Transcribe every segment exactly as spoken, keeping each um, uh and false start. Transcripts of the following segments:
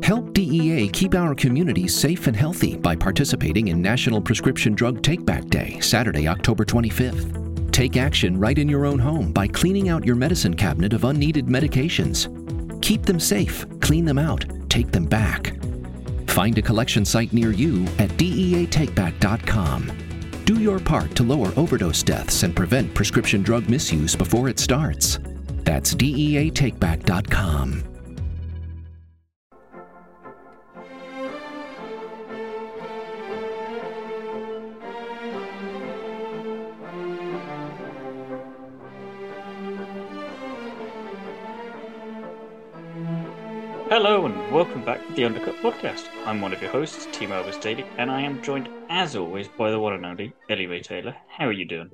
Help D E A keep our communities safe and healthy by participating in National Prescription Drug Take-Back Day, Saturday, October twenty-fifth. Take action right in your own home by cleaning out your medicine cabinet of unneeded medications. Keep them safe, clean them out, take them back. Find a collection site near you at D E A take back dot com. Do your part to lower overdose deaths and prevent prescription drug misuse before it starts. That's D E A take back dot com. Hello and welcome back to the Undercut Podcast. I'm one of your hosts, Team Elvis Daly, and I am joined, as always, by the one and only Ellie Mae Taylor. How are you doing?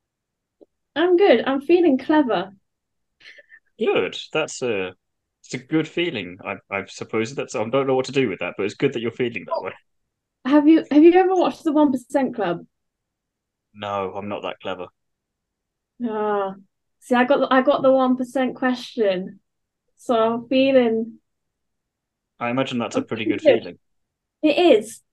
I'm good. I'm feeling clever. Good. That's a, it's a good feeling. I, I suppose that's. I don't know what to do with that, but it's good that you're feeling that way. Have you Have you ever watched the One Percent Club? No, I'm not that clever. Ah, see, I got the, I got the one percent question, so I'm feeling. I imagine that's a pretty good Good. feeling. It is.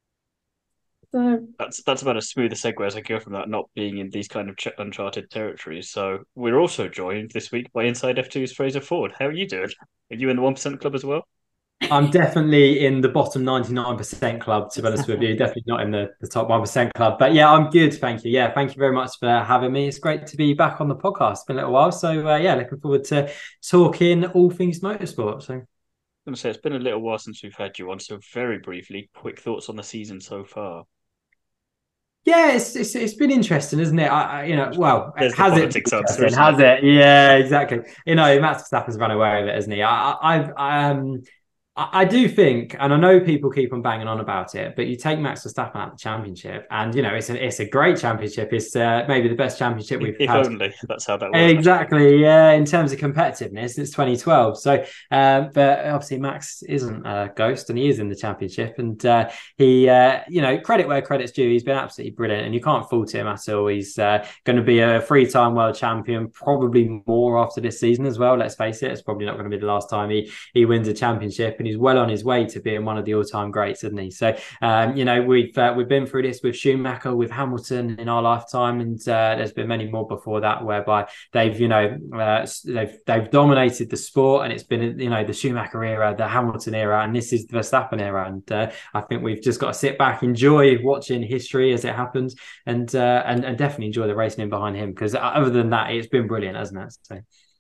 So That's that's about as smooth a segue as I go from that not being in these kind of ch- uncharted territories. So we're also joined this week by Inside F two's Fraser Ford. How are you doing? Are you in the one percent club as well? I'm definitely in the bottom ninety-nine percent club, to be honest with you. Definitely not in the, the top one percent club. But yeah, I'm good. Thank you. Yeah, thank you very much for having me. It's great to be back on the podcast. It's been a little while. So uh, yeah, looking forward to talking all things motorsport. So I'm going to say it's been a little while since we've had you on. So very briefly, quick thoughts on the season so far. yeah, it's it's, it's been interesting, isn't it? I, I you know, well, There's the has it been politics answer, interesting? isn't Has it? it? Yeah, exactly. You know, Max Verstappen's run away with it, isn't he? I, I, I've um. I I do think, and I know people keep on banging on about it, but you take Max Verstappen out of the championship, and you know it's a it's a great championship. It's uh, maybe the best championship we've If had. only that's how that works. Exactly, yeah. In terms of competitiveness, it's twenty twelve. So, um, but obviously Max isn't a ghost, and he is in the championship, and uh, he, uh, you know, credit where credit's due. He's been absolutely brilliant, and you can't fault him at all. He's uh, going to be a three-time world champion, probably more after this season as well. Let's face it; it's probably not going to be the last time he he wins a championship, and he's well on his way to being one of the all-time greats, isn't he? So, um, you know, we've uh, we've been through this with Schumacher, with Hamilton in our lifetime, and uh, there's been many more before that, whereby they've, you know, uh, they've they've dominated the sport, and it's been, you know, the Schumacher era, the Hamilton era, and this is the Verstappen era. And uh, I think we've just got to sit back, enjoy watching history as it happens, and uh, and and definitely enjoy the racing in behind him, because other than that, it's been brilliant, hasn't it? So.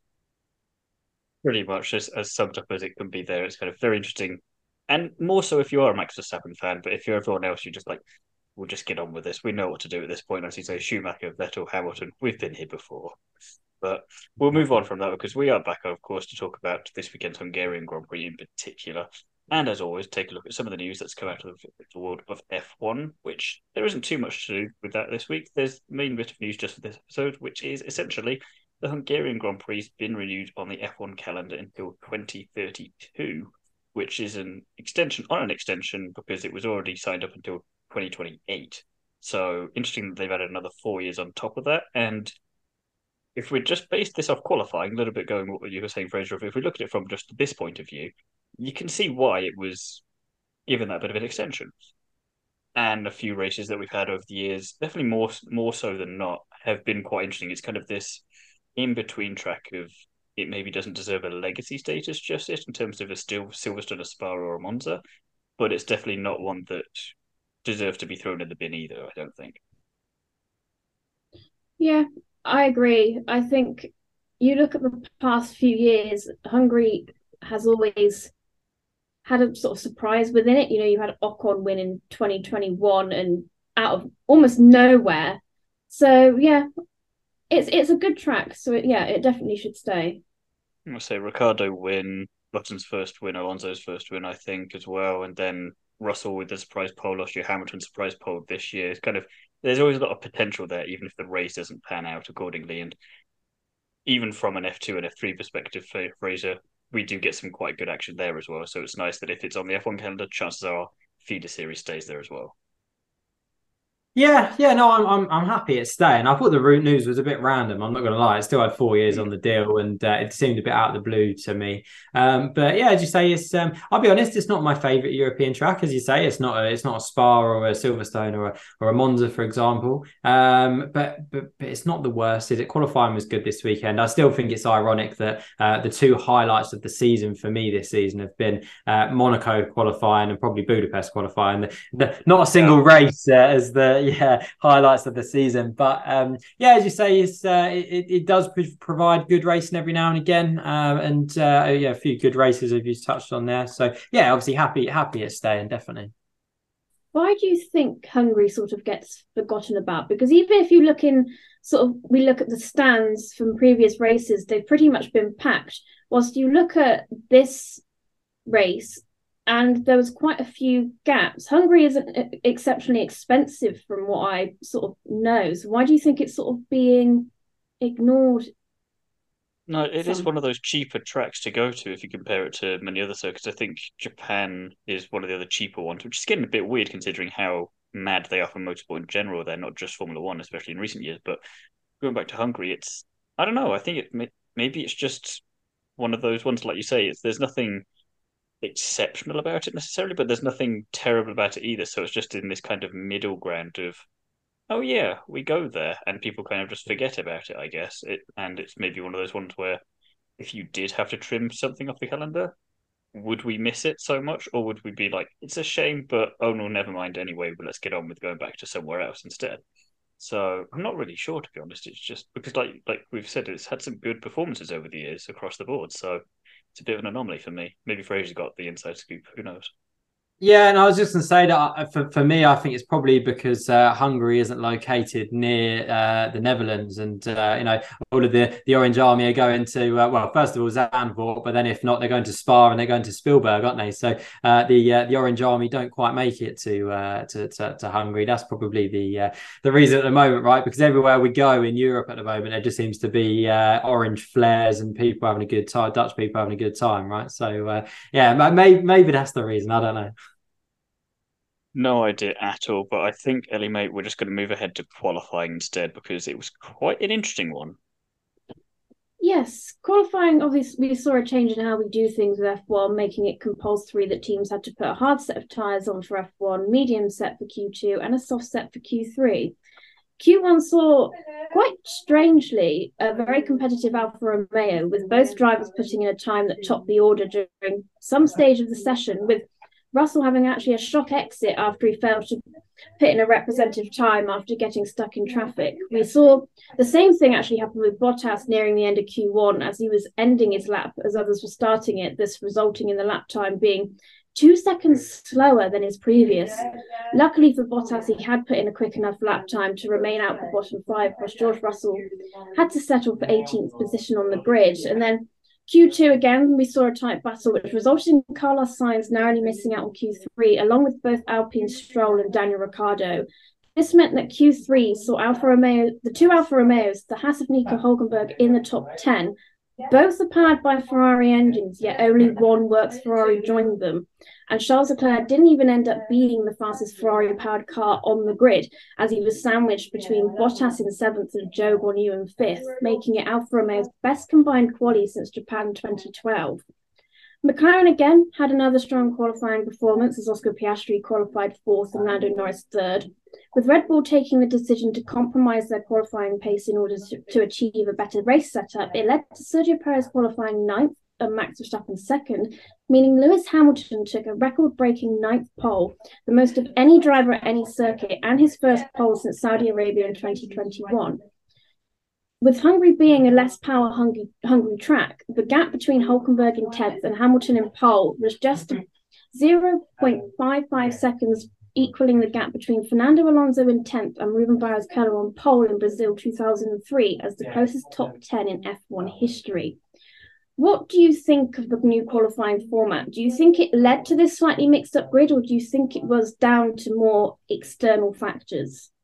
Pretty much as, as summed up as it can be there. It's kind of very interesting. And more so if you are a Max Verstappen fan, but if you're everyone else, you're just like, we'll just get on with this. We know what to do at this point. As you say, Schumacher, Vettel, Hamilton, we've been here before. But we'll move on from that because we are back, of course, to talk about this weekend's Hungarian Grand Prix in particular. And as always, take a look at some of the news that's come out of the world of F one, which there isn't too much to do with that this week. There's the main bit of news just for this episode, which is essentially the Hungarian Grand Prix has been renewed on the F one calendar until twenty thirty-two, which is an extension on an extension because it was already signed up until twenty twenty-eight. So interesting that they've added another four years on top of that. And if we just based this off qualifying, a little bit going what you were saying, Fraser, if we look at it from just this point of view, you can see why it was given that bit of an extension. And a few races that we've had over the years, definitely more more so than not, have been quite interesting. It's kind of this in-between track of it maybe doesn't deserve a legacy status just yet in terms of a still Silverstone, a Spa, or a Monza, but it's definitely not one that deserves to be thrown in the bin either, I don't think. yeah, I agree. I think you look at the past few years, Hungary has always had a sort of surprise within it. You know, you had Ocon win in twenty twenty-one and out of almost nowhere. So yeah, it's it's a good track. So it, yeah, it definitely should stay. I'll say Ricardo win, Button's first win, Alonso's first win, I think, as well, and then Russell with the surprise pole last year, Hamilton surprise pole this year. It's kind of there's always a lot of potential there, even if the race doesn't pan out accordingly. And even from an F two and F three perspective for Fraser, we do get some quite good action there as well. So it's nice that if it's on the F one calendar, chances are feeder series stays there as well. Yeah, yeah, no, I'm I'm I'm happy it's staying. I thought the root news was a bit random. I'm not going to lie. It still had four years on the deal, and uh, it seemed a bit out of the blue to me. Um, but yeah, as you say, it's um, I'll be honest, it's not my favourite European track. As you say, it's not a, it's not a Spa or a Silverstone or a or a Monza, for example. Um, but, but but it's not the worst. Is it? Qualifying was good this weekend. I still think it's ironic that uh, the two highlights of the season for me this season have been uh, Monaco qualifying and probably Budapest qualifying. The, the, not a single Yeah. race uh, as the yeah highlights of the season, but um yeah, as you say, it's uh, it, it does provide good racing every now and again, um, and uh, yeah, a few good races as you touched on there. So yeah, obviously happy happy it's staying, definitely. Why do you think Hungary sort of gets forgotten about? Because even if you look in sort of we look at the stands from previous races, they've pretty much been packed. Whilst you look at this race, and there was quite a few gaps. Hungary isn't exceptionally expensive from what I sort of know. So why do you think it's sort of being ignored? No, it is Some... one of those cheaper tracks to go to if you compare it to many other circuits. I think Japan is one of the other cheaper ones, which is getting a bit weird considering how mad they are for motorsport in general. They're not just Formula One, especially in recent years. But going back to Hungary, it's I don't know. I think it maybe it's just one of those ones, like you say. It's there's nothing exceptional about it necessarily, but there's nothing terrible about it either. So it's just in this kind of middle ground of, oh yeah, we go there, and people kind of just forget about it, I guess. It and it's maybe one of those ones where if you did have to trim something off the calendar, would we miss it so much, or would we be like, it's a shame, but oh no, never mind anyway, but let's get on with going back to somewhere else instead. So I'm not really sure, to be honest. It's just because, like like we've said, it's had some good performances over the years across the board. So it's a bit of an anomaly for me. Maybe Fraser's got the inside scoop. Who knows? Yeah, and I was just going to say that for, for me, I think it's probably because uh, Hungary isn't located near uh, the Netherlands, and uh, you know, all of the, the Orange Army are going to uh, well, first of all Zandvoort, but then if not, they're going to Spa and they're going to Spielberg, aren't they? So uh, the uh, the Orange Army don't quite make it to uh, to, to to Hungary. That's probably the uh, the reason at the moment, right? Because everywhere we go in Europe at the moment, there just seems to be uh, orange flares and people having a good time, Dutch people having a good time, right? So uh, yeah, maybe maybe that's the reason. I don't know. No idea at all, but I think, Ellie, mate, we're just going to move ahead to qualifying instead because it was quite an interesting one. Yes, qualifying, obviously, we saw a change in how we do things with F one, making it compulsory that teams had to put a hard set of tyres on for F one, medium set for Q two, and a soft set for Q three. Q one saw, quite strangely, a very competitive Alfa Romeo, with both drivers putting in a time that topped the order during some stage of the session, with Russell having actually a shock exit after he failed to put in a representative time after getting stuck in traffic. We saw the same thing actually happen with Bottas nearing the end of Q one as he was ending his lap as others were starting it, this resulting in the lap time being two seconds slower than his previous. Luckily for Bottas, he had put in a quick enough lap time to remain out the bottom five, whilst George Russell had to settle for eighteenth position on the grid. And then Q two again, we saw a tight battle, which resulted in Carlos Sainz narrowly missing out on Q three, along with both Alpine Stroll and Daniel Ricciardo. This meant that Q three saw Alfa Romeo, the two Alfa Romeos, the Haas of Nico Hülkenberg, in the top ten. Both are powered by Ferrari engines, yet only one works Ferrari joined them. And Charles Leclerc didn't even end up being the fastest Ferrari-powered car on the grid, as he was sandwiched between Bottas in seventh and Zhou Guanyu in fifth, making it Alfa Romeo's best combined quali since Japan twenty twelve. McLaren again had another strong qualifying performance as Oscar Piastri qualified fourth and Lando Norris third, with Red Bull taking the decision to compromise their qualifying pace in order to, to achieve a better race setup. It led to Sergio Perez qualifying ninth and Max Verstappen second, meaning Lewis Hamilton took a record-breaking ninth pole, the most of any driver at any circuit, and his first pole since Saudi Arabia in twenty twenty-one. With Hungary being a less power-hungry hungry track, the gap between Hülkenberg in tenth and Hamilton in pole was just zero point five five seconds, equaling the gap between Fernando Alonso in tenth and Ruben Barrichello on pole in Brazil two thousand three as the closest top ten in F one history. What do you think of the new qualifying format? Do you think it led to this slightly mixed-up grid, or do you think it was down to more external factors?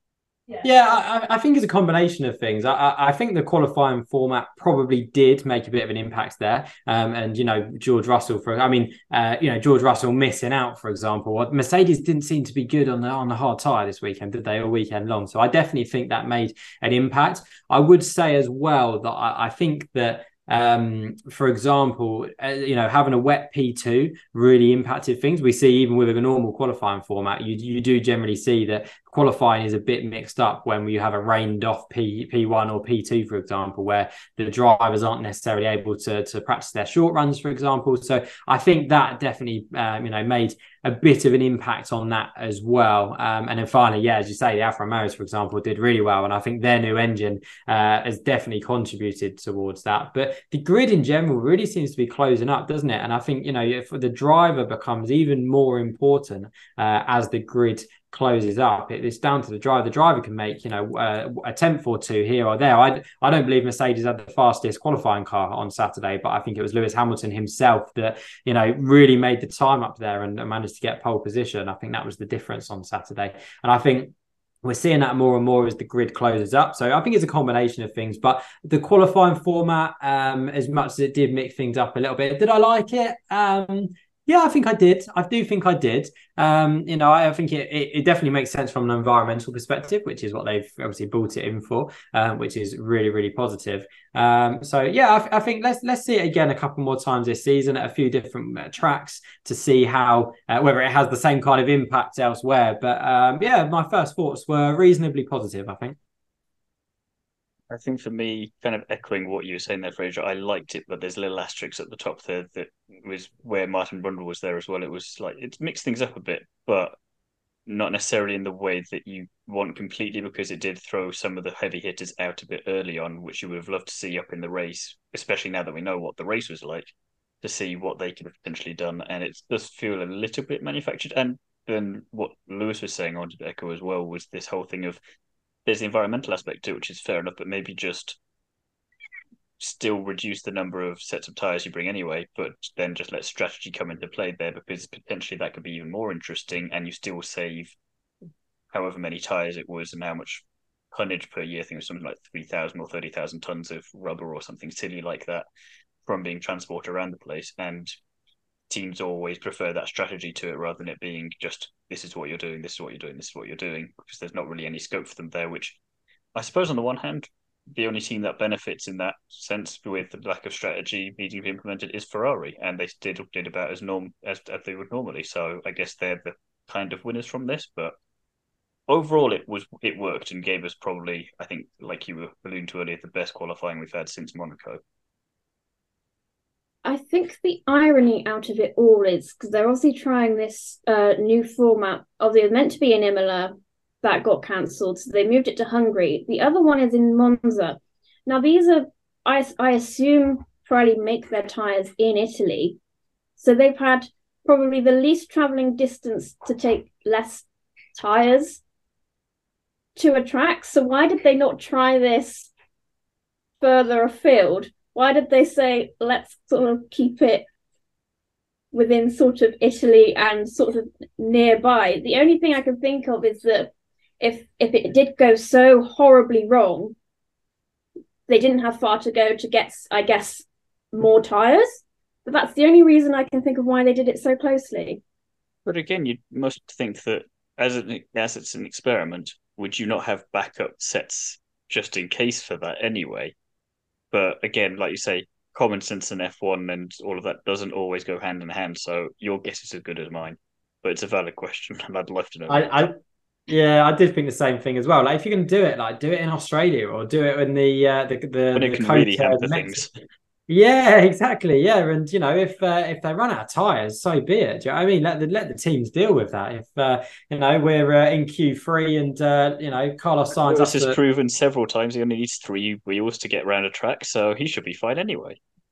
Yeah, I, I think it's a combination of things. I, I think the qualifying format probably did make a bit of an impact there. Um, and, you know, George Russell, for I mean, uh, you know, George Russell missing out, for example. Mercedes didn't seem to be good on the on the hard tyre this weekend, did they, all weekend long? So I definitely think that made an impact. I would say as well that I, I think that Um, for example, uh, you know, having a wet P two really impacted things. We see even with a normal qualifying format, you you do generally see that qualifying is a bit mixed up when you have a rained off P, P1 or P two, for example, where the drivers aren't necessarily able to, to practice their short runs, for example. So I think that definitely, um, you know, made a bit of an impact on that as well. Um, and then finally, yeah, as you say, the Alfa Romeos, for example, did really well. And I think their new engine uh, has definitely contributed towards that. But the grid in general really seems to be closing up, doesn't it? And I think, you know, if the driver becomes even more important uh, as the grid closes up, it's down to the driver. The driver can make, you know, uh, a tenth or two here or there. I I don't believe Mercedes had the fastest qualifying car on Saturday, but I think it was Lewis Hamilton himself that, you know, really made the time up there and managed to get pole position. I think that was the difference on Saturday. And I think we're seeing that more and more as the grid closes up. So I think it's a combination of things. But the qualifying format, um, as much as it did mix things up a little bit, did I like it? Um, Yeah, I think I did. I do think I did. Um, you know, I, I think it, it, it definitely makes sense from an environmental perspective, which is what they've obviously brought it in for, um, which is really, really positive. Um, so yeah, I, I think let's let's see it again a couple more times this season at a few different uh, tracks to see how uh, whether it has the same kind of impact elsewhere. But um, yeah, my first thoughts were reasonably positive, I think. I think for me, kind of echoing what you were saying there, Fraser, I liked it, but there's a little asterisk at the top there that was where Martin Brundle was there as well. It was like it mixed things up a bit, but not necessarily in the way that you want completely, because it did throw some of the heavy hitters out a bit early on, which you would have loved to see up in the race, especially now that we know what the race was like, to see what they could have potentially done. And it does feel a little bit manufactured. And then what Lewis was saying on to echo as well was this whole thing of there's the environmental aspect to it, which is fair enough, but maybe just still reduce the number of sets of tires you bring anyway, but then just let strategy come into play there, because potentially that could be even more interesting, and you still save however many tires it was and how much tonnage per year. I think it was something like three thousand or thirty thousand tons of rubber or something silly like that from being transported around the place. And teams always prefer that strategy to it rather than it being just this is what you're doing, this is what you're doing, this is what you're doing, because there's not really any scope for them there, which I suppose on the one hand, the only team that benefits in that sense with the lack of strategy needing to be implemented is Ferrari, and they did did about as norm as, as they would normally. So I guess they're the kind of winners from this. But overall, it was it worked and gave us probably, I think, like you were alluding to earlier, the best qualifying we've had since Monaco. I think the irony out of it all is because they're obviously trying this uh, new format. Obviously, it was meant to be in Imola, that got cancelled, so they moved it to Hungary. The other one is in Monza. Now, these are, I, I assume, probably make their tyres in Italy. So they've had probably the least travelling distance to take less tyres to a track. So why did they not try this further afield? Why did they say, let's sort of keep it within sort of Italy and sort of nearby? The only thing I can think of is that if if it did go so horribly wrong, they didn't have far to go to get, I guess, more tyres. But that's the only reason I can think of why they did it so closely. But again, you must think that as, an, as it's an experiment, would you not have backup sets just in case for that anyway? But again, like you say, common sense in F one and all of that doesn't always go hand in hand. So your guess is as good as mine. But it's a valid question, and I'd love to know. I, I yeah, I did think the same thing as well. Like, if you can do it, like do it in Australia or do it in the uh, the the, when it the can Coast, really hamper uh, things. Yeah, exactly. Yeah, and you know, if uh, if they run out of tires, so be it. Do you know what I mean? Let the let the teams deal with that. If uh, you know we're uh, in Q three and uh, you know Carlos Sainz Lewis has to... proven several times he only needs three wheels to get around a track, so he should be fine anyway.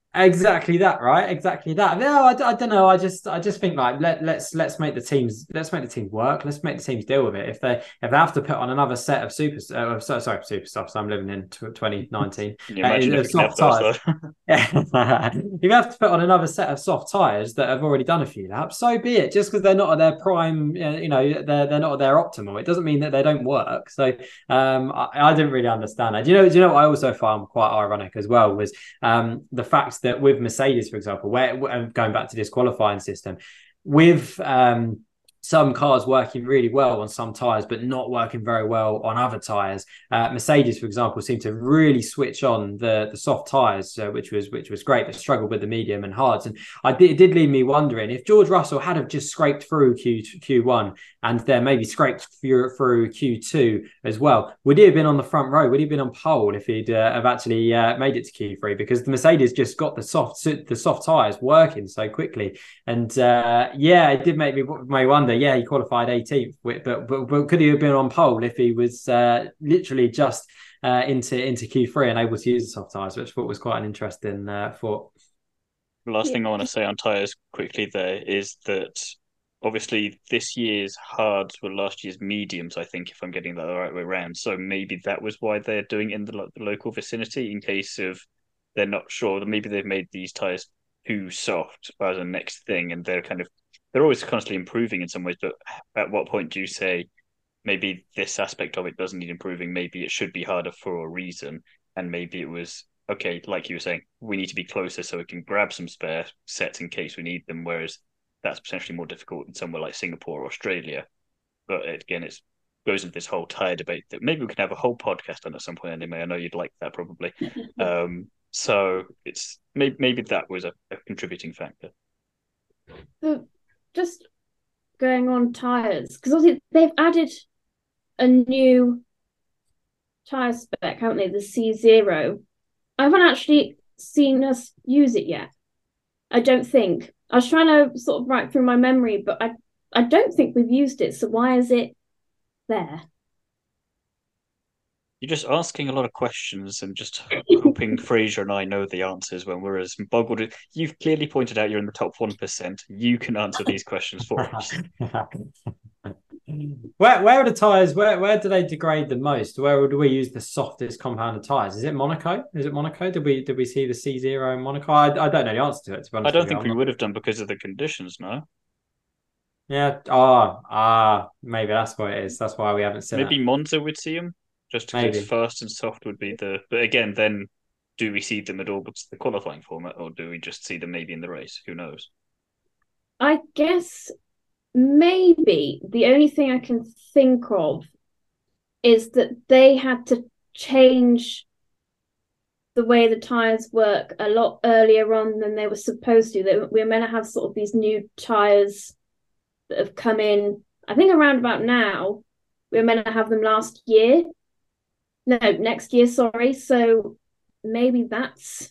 Exactly that, right? Exactly that. No, I, I don't know. I just I just think like let let's let's make the teams let's make the teams work. Let's make the teams deal with it. If they if they have to put on another set of super uh, so, sorry super softs. I'm living in twenty nineteen. Can you Uh, imagine if we can have soft those tires. though? Yeah. If you have to put on another set of soft tires that have already done a few laps, so be it. Just because they're not at their prime, you know, they're they're not at their optimal. It doesn't mean that they don't work. So um, I, I didn't really understand that. Do you know? Do you know what I also found quite ironic as well was um the fact that with Mercedes, for example, where going back to this qualifying system, with um some cars working really well on some tires, but not working very well on other tires. Uh, Mercedes, for example, seemed to really switch on the, the soft tires, uh, which was which was great, but struggled with the medium and hards. And I did, it did leave me wondering if George Russell had have just scraped through Q Q1 and then maybe scraped through, through Q two as well, would he have been on the front row? Would he have been on pole if he'd uh, have actually uh, made it to Q three? Because the Mercedes just got the soft the soft tires working so quickly, and uh, yeah, it did make me may wonder. Yeah, he qualified eighteenth, but, but, but could he have been on pole if he was uh, literally just uh, into into Q three and able to use the soft tyres, which I thought was quite an interesting uh, thought. The last yeah. thing I want to say on tyres quickly there is that obviously this year's hards were last year's mediums, I think, if I'm getting that the right way around. So maybe that was why they're doing it in the, the local vicinity in case of they're not sure. Maybe they've made these tyres too soft as a next thing and they're kind of they're always constantly improving in some ways, but at what point do you say maybe this aspect of it doesn't need improving? Maybe it should be harder for a reason. And maybe it was, okay, like you were saying, we need to be closer so we can grab some spare sets in case we need them, whereas that's potentially more difficult in somewhere like Singapore or Australia. But again, it goes into this whole tyre debate that maybe we can have a whole podcast on at some point anyway. I know you'd like that probably. um, so it's maybe, maybe that was a, a contributing factor. The- Just going on tyres, because obviously they've added a new tyre spec, haven't they? The C zero. I haven't actually seen us use it yet. I don't think. I was trying to sort of write through my memory, but I, I don't think we've used it. So why is it there? You're just asking a lot of questions and just hoping Fraser and I know the answers when we're as boggled. You've clearly pointed out you're in the top one percent. You can answer these questions for us. Where where are the tyres? Where where do they degrade the most? Where do we use the softest compounded tyres? Is it Monaco? Is it Monaco? Did we did we see the C zero in Monaco? I, I don't know the answer to it. To be honest, I don't think I'm we not... would have done because of the conditions, no. Yeah. Ah, ah. Maybe that's what it is. That's why we haven't seen Maybe it. Monza would see them. Just because it's fast and soft would be the... But again, then do we see them at all because of the qualifying format, or do we just see them maybe in the race? Who knows? I guess maybe the only thing I can think of is that they had to change the way the tyres work a lot earlier on than they were supposed to. They, we're meant to have sort of these new tyres that have come in, I think around about now. We were meant to have them last year. No, next year, sorry. So maybe that's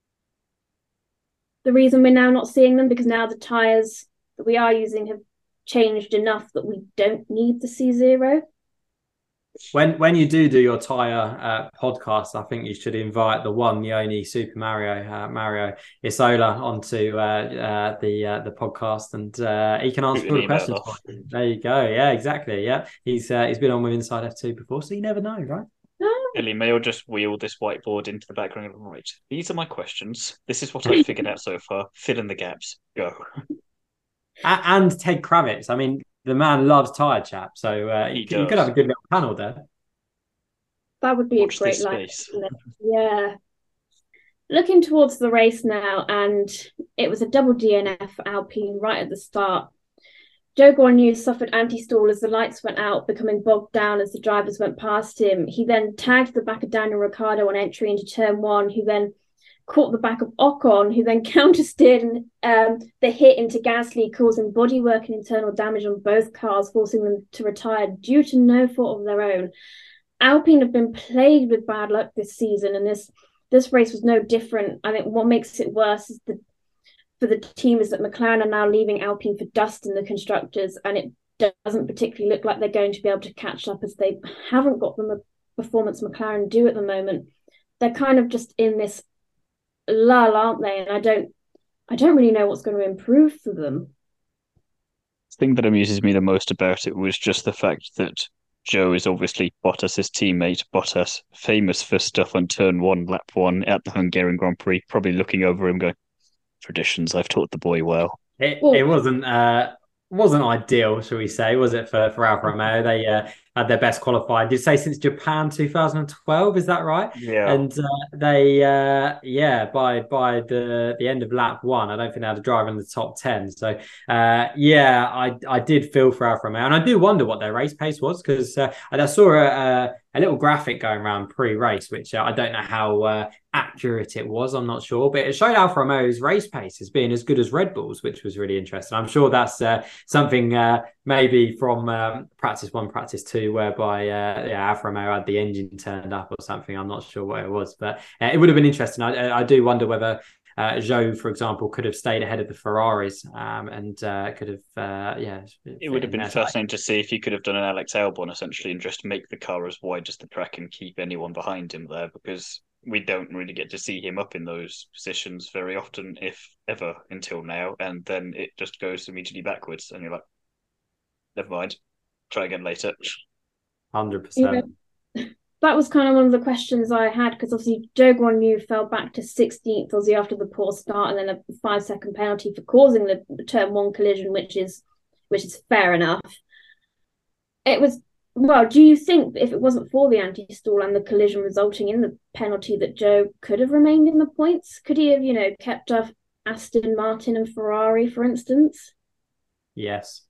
the reason we're now not seeing them, because now the tyres that we are using have changed enough that we don't need the C zero. When when you do do your tyre uh, podcast, I think you should invite the one, the only Super Mario, uh, Mario Isola, onto uh, uh, the uh, the podcast, and uh, he can answer all the questions. There you go. Yeah, exactly. Yeah, he's uh, he's been on with Inside F two before, so you never know, right? Ellie May will just wheel this whiteboard into the background. Right, these are my questions. This is what I've figured out so far. Fill in the gaps. Go. And Ted Kravitz. I mean, the man loves tyre chat, so uh, you, you could have a good little panel there. That would be Watch a great line. Yeah. Looking towards the race now, and it was a double D N F for Alpine right at the start. Zhou Guanyu suffered anti-stall as the lights went out, becoming bogged down as the drivers went past him. He then tagged the back of Daniel Ricciardo on entry into turn one, who then caught the back of Ocon, who then counter-steered um, the hit into Gasly, causing bodywork and internal damage on both cars, forcing them to retire due to no fault of their own. Alpine have been plagued with bad luck this season, and this this race was no different. I think what makes it worse is the for the team is that McLaren are now leaving Alpine for dust in the constructors, and it doesn't particularly look like they're going to be able to catch up, as they haven't got the performance McLaren do at the moment. They're kind of just in this lull, aren't they? And I don't, I don't really know what's going to improve for them. The thing that amuses me the most about it was just the fact that Joe is obviously Bottas's teammate. Bottas, famous for stuff on turn one, lap one at the Hungarian Grand Prix, probably looking over him going, traditions, I've taught the boy well. It, well, it wasn't uh, wasn't ideal, shall we say, was it, for, for Alfa Romeo? They uh, had their best qualified, did you say, since Japan two thousand twelve, is that right? Yeah. And uh, they, uh, yeah, by by the, the end of lap one, I don't think they had a driver in the top ten. So, uh, yeah, I I did feel for Alfa Romeo. And I do wonder what their race pace was, because uh, I saw a, a, a little graphic going around pre-race, which uh, I don't know how uh, accurate it was, I'm not sure, but it showed Alfa Romeo's race pace as being as good as Red Bull's, which was really interesting. I'm sure that's uh, something uh, maybe from um, practice one, practice two, whereby uh, yeah, Alfa Romeo had the engine turned up or something. I'm not sure what it was, but uh, it would have been interesting. I, I do wonder whether uh, Zhou, for example, could have stayed ahead of the Ferraris um, and uh, could have, uh, yeah. It would have been fascinating to see if he could have done an Alex Albon essentially and just make the car as wide as the track and keep anyone behind him there, because we don't really get to see him up in those positions very often, if ever, until now. And then it just goes immediately backwards, and you're like, never mind, try again later. one hundred percent. Yeah. That was kind of one of the questions I had, because obviously Zhou Guanyu fell back to sixteenth obviously after the poor start, and then a five second penalty for causing the, the turn one collision, which is which is fair enough. It was, well, do you think if it wasn't for the anti-stall and the collision resulting in the penalty, that Zhou could have remained in the points? Could he have, you know, kept off Aston Martin and Ferrari, for instance? Yes.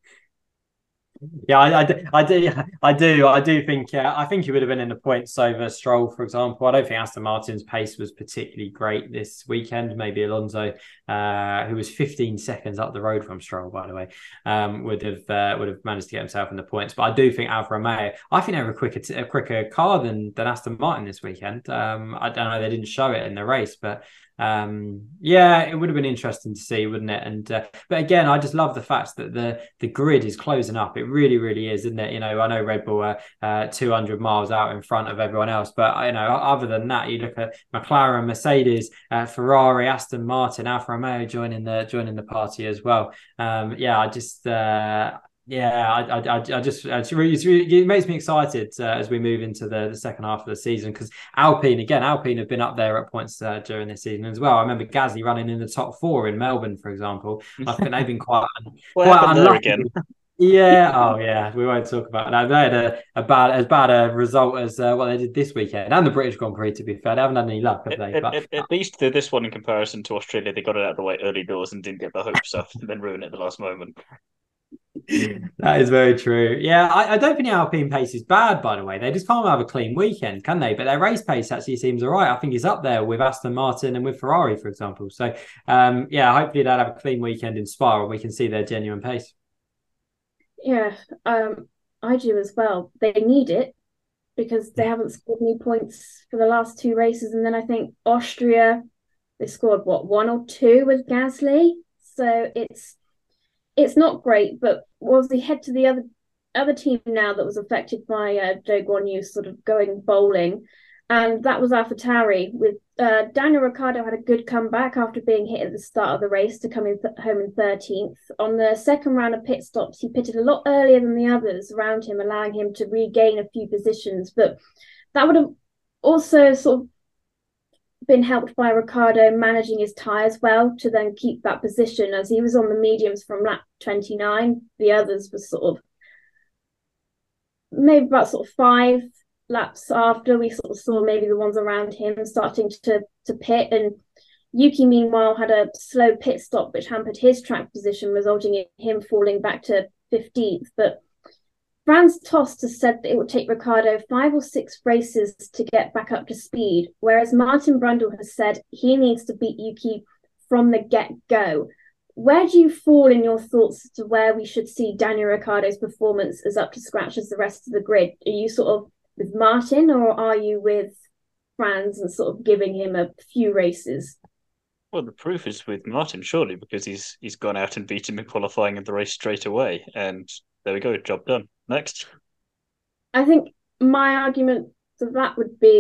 Yeah, I, I, do, I do, I do, I do think. Uh, I think he would have been in the points over Stroll, for example. I don't think Aston Martin's pace was particularly great this weekend. Maybe Alonso, uh, who was fifteen seconds up the road from Stroll, by the way, um, would have uh, would have managed to get himself in the points. But I do think Alfa Romeo, I think they were a quicker, a quicker car than than Aston Martin this weekend. Um, I don't know, they didn't show it in the race, but. Um, yeah, it would have been interesting to see, wouldn't it? And uh, but again, I just love the fact that the the grid is closing up. It really, really is, isn't it? You know, I know Red Bull are uh, two hundred miles out in front of everyone else, but you know, other than that, you look at McLaren, Mercedes, uh, Ferrari, Aston Martin, Alfa Romeo joining the joining the party as well. Um, yeah, I just. Uh, Yeah, I, I, I just, it's really, it's really, it makes me excited uh, as we move into the, the second half of the season, because Alpine, again, Alpine have been up there at points uh, during this season as well. I remember Gasly running in the top four in Melbourne, for example. I think they've been quite, quite unlucky. Again? Yeah, oh yeah, we won't talk about that. They had a, a bad, as bad a result as uh, what they did this weekend, and the British Grand Prix. To be fair, they haven't had any luck, have they? At, but at, at least this one, in comparison to Australia, they got it out of the way early doors and didn't get the hopes up, and then ruin it at the last moment. That is very true. Yeah, I, I don't think the Alpine pace is bad, by the way. They just can't have a clean weekend, can they? But their race pace actually seems all right. I think it's up there with Aston Martin and with Ferrari, for example. So, um, yeah, hopefully they'll have a clean weekend in Spa and we can see their genuine pace. Yeah, um, I do as well. They need it because they haven't scored any points for the last two races. And then I think Austria, they scored, what, one or two with Gasly? So it's It's not great, but was the head to the other other team now that was affected by uh, Zhou Guanyu sort of going bowling, and that was AlphaTauri. With uh, Daniel Ricciardo had a good comeback after being hit at the start of the race to come in th- home in thirteenth. On the second round of pit stops, he pitted a lot earlier than the others around him, allowing him to regain a few positions. But that would have also sort of been helped by Ricciardo managing his tyres well to then keep that position, as he was on the mediums from lap twenty-nine. The others were sort of maybe about sort of five laps after we sort of saw maybe the ones around him starting to to pit, and Yuki meanwhile had a slow pit stop which hampered his track position, resulting in him falling back to fifteenth. But Franz Tost has said that it would take Ricciardo five or six races to get back up to speed, whereas Martin Brundle has said he needs to beat Yuki from the get-go. Where do you fall in your thoughts as to where we should see Daniel Ricciardo's performance as up to scratch as the rest of the grid? Are you sort of with Martin, or are you with Franz and sort of giving him a few races? Well, the proof is with Martin, surely, because he's he's gone out and beat him in qualifying in the race straight away, and there we go, job done. Next. I think my argument to that would be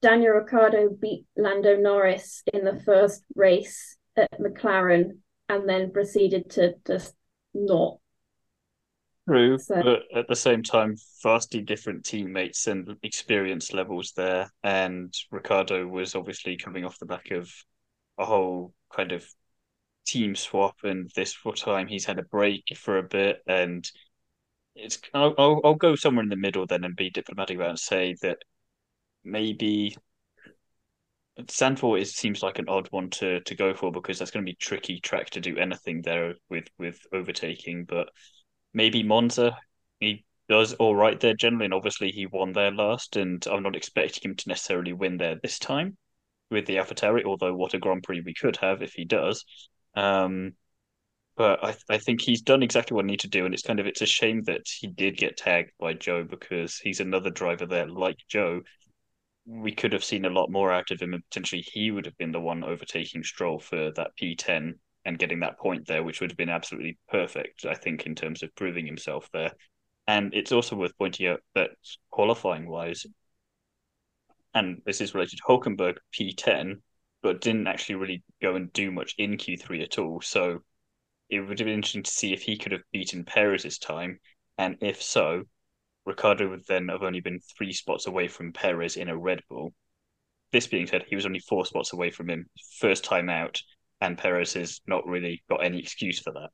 Daniel Ricciardo beat Lando Norris in the first race at McLaren and then proceeded to just not. True, so. But at the same time, vastly different teammates and experience levels there. And Ricciardo was obviously coming off the back of a whole kind of team swap, and this full time he's had a break for a bit. And it's I'll, I'll, I'll go somewhere in the middle then and be diplomatic about it and say that maybe Zandvoort is seems like an odd one to to go for, because that's going to be a tricky track to do anything there with with overtaking. But maybe Monza, he does all right there generally, and obviously he won there last, and I'm not expecting him to necessarily win there this time with the AlphaTauri, although what a Grand Prix we could have if he does. Um, but I I think he's done exactly what he needs to do, and it's kind of it's a shame that he did get tagged by Joe, because he's another driver there like Joe. We could have seen a lot more out of him, and potentially he would have been the one overtaking Stroll for that P ten and getting that point there, which would have been absolutely perfect, I think, in terms of proving himself there. And it's also worth pointing out that qualifying-wise, and this is related to Hulkenberg P ten, but didn't actually really go and do much in Q three at all. So it would have been interesting to see if he could have beaten Perez this time, and if so, Ricciardo would then have only been three spots away from Perez in a Red Bull. This being said, he was only four spots away from him first time out, and Perez has not really got any excuse for that.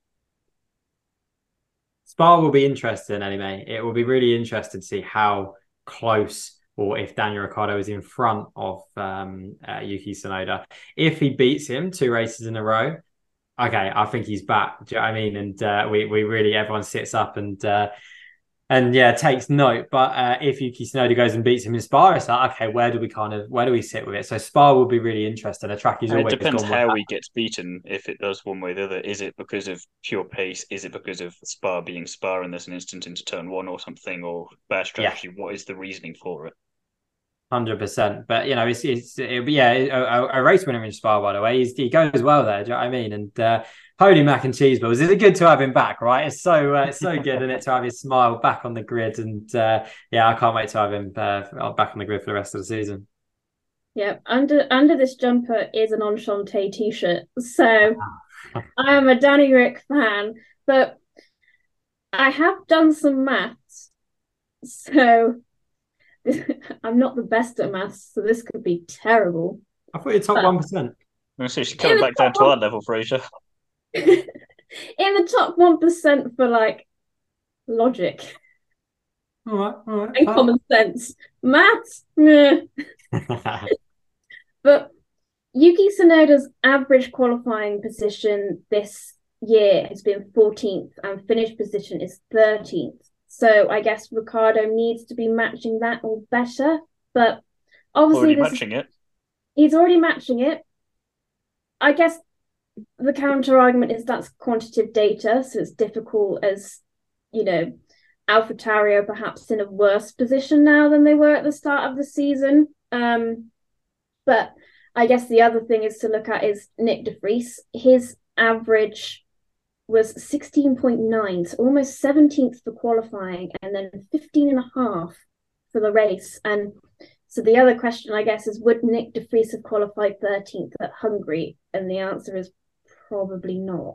Spa will be interesting anyway. It will be really interesting to see how close, or if Daniel Ricciardo is in front of um, uh, Yuki Tsunoda. If he beats him two races in a row, okay, I think he's back. Do you know what I mean? And uh, we we really, everyone sits up and uh, and yeah, takes note. But uh, if Yuki Tsunoda goes and beats him in Spa, it's like, okay, where do we kind of where do we sit with it? So Spa will be really interesting. The track is always. It depends how he gets beaten. If it does one way or the other, is it because of pure pace? Is it because of Spa being Spa and there's an instant into turn one or something, or bad strategy? Yeah. What is the reasoning for it? Hundred percent, but you know, it's it's it, yeah, a, a race winner in Spa, by the way. He's, he goes well there. Do you know what I mean? And uh, holy mac and cheese balls! Is it good to have him back? Right? It's so uh, it's so good, isn't it, to have his smile back on the grid? And uh, yeah, I can't wait to have him uh, back on the grid for the rest of the season. Yeah, under under this jumper is an Enchante t-shirt, so I am a Danny Ric fan, but I have done some maths, so. I'm not the best at maths, so this could be terrible. I thought you're top one percent. So she's coming back down to our level, Fraser. In the top one percent for like logic. All right, all right. And common sense. Maths, meh. But Yuki Tsunoda's average qualifying position this year has been fourteenth, and finished position is thirteenth. So I guess Ricciardo needs to be matching that or better. But obviously, already matching it. He's already matching it. I guess the counter argument is that's quantitative data, so it's difficult as, you know, AlphaTauri are perhaps in a worse position now than they were at the start of the season. Um, but I guess the other thing is to look at is Nick de Vries. His average was sixteen point nine, so almost seventeenth for qualifying, and then fifteen and a half for the race. And so the other question, I guess, is would Nick de Vries have qualified thirteenth at Hungary? And the answer is probably not.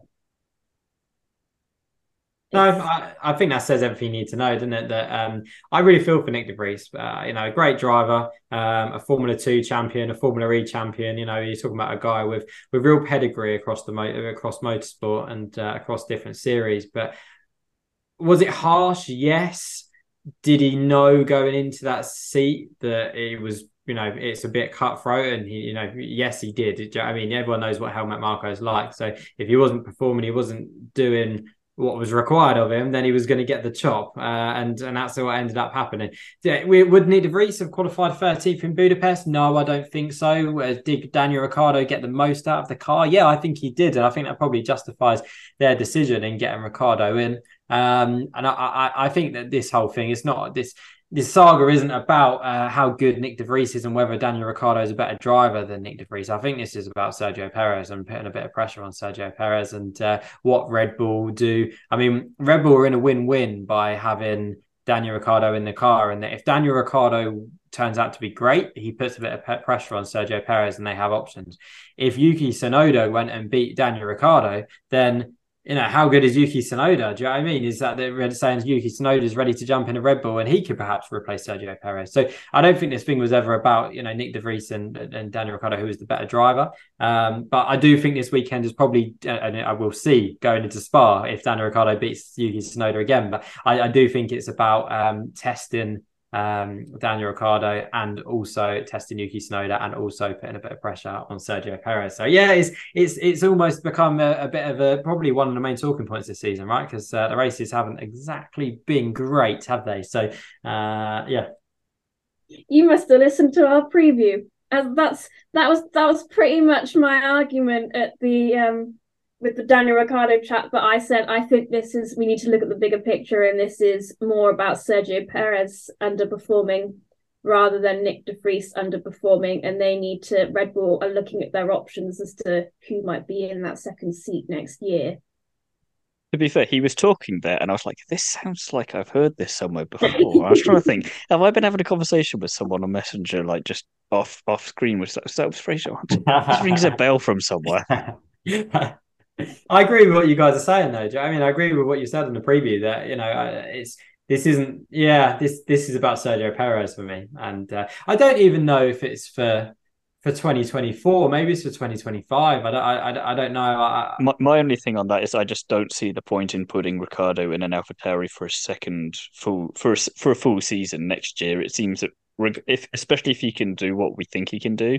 No, I, I think that says everything you need to know, doesn't it? That um, I really feel for Nick de Vries. Uh, you know, a great driver, um, a Formula Two champion, a Formula E champion. You know, you're talking about a guy with with real pedigree across the across motorsport and uh, across different series. But was it harsh? Yes. Did he know going into that seat that it was, you know, it's a bit cutthroat? And he, you know, yes, he did. I mean, everyone knows what Helmut Marko is like. So if he wasn't performing, he wasn't doing what was required of him, then he was going to get the chop, uh, and and that's what ended up happening. Yeah, we, would Nick de Vries have qualified thirteenth in Budapest? No, I don't think so. Uh, did Daniel Ricciardo get the most out of the car? Yeah, I think he did, and I think that probably justifies their decision in getting Ricciardo in. Um, and I, I, I think that this whole thing is not this. This saga isn't about uh, how good Nick de Vries is and whether Daniel Ricciardo is a better driver than Nick de Vries. I think this is about Sergio Perez and putting a bit of pressure on Sergio Perez and uh, what Red Bull do. I mean, Red Bull are in a win-win by having Daniel Ricciardo in the car, and that if Daniel Ricciardo turns out to be great, he puts a bit of pressure on Sergio Perez and they have options. If Yuki Tsunoda went and beat Daniel Ricciardo, then, you know, how good is Yuki Tsunoda? Do you know what I mean? Is that they're saying Yuki Tsunoda is ready to jump in a Red Bull and he could perhaps replace Sergio Perez? So I don't think this thing was ever about, you know, Nick De Vries and, and Daniel Ricciardo, who was the better driver. Um, but I do think this weekend is probably, uh, and I will see going into Spa if Daniel Ricciardo beats Yuki Tsunoda again. But I, I do think it's about um, testing um Daniel Ricciardo and also testing Yuki Tsunoda and also putting a bit of pressure on Sergio Perez. So yeah, it's it's it's almost become a, a bit of a probably one of the main talking points this season, right? Because uh, the races haven't exactly been great, have they? So uh yeah. You must have listened to our preview. As that's that was that was pretty much my argument at the um with the Daniel Ricciardo chat, but I said I think this is we need to look at the bigger picture, and this is more about Sergio Perez underperforming rather than Nick De Vries underperforming, and they need to Red Bull are looking at their options as to who might be in that second seat next year. To be fair, he was talking there, and I was like, "This sounds like I've heard this somewhere before." I was trying to think, have I been having a conversation with someone on Messenger, like just off off screen? Was that, was that Fraser? This rings a bell from somewhere. I agree with what you guys are saying, though. I mean, I agree with what you said in the preview that, you know, it's this isn't, yeah, this this is about Sergio Perez for me, and uh, I don't even know if it's for for twenty twenty-four. Maybe it's for twenty twenty-five. I don't, I, I don't know. I, my my only thing on that is I just don't see the point in putting Ricciardo in an AlphaTauri for a second full for a, for a full season next year. It seems that if especially if he can do what we think he can do,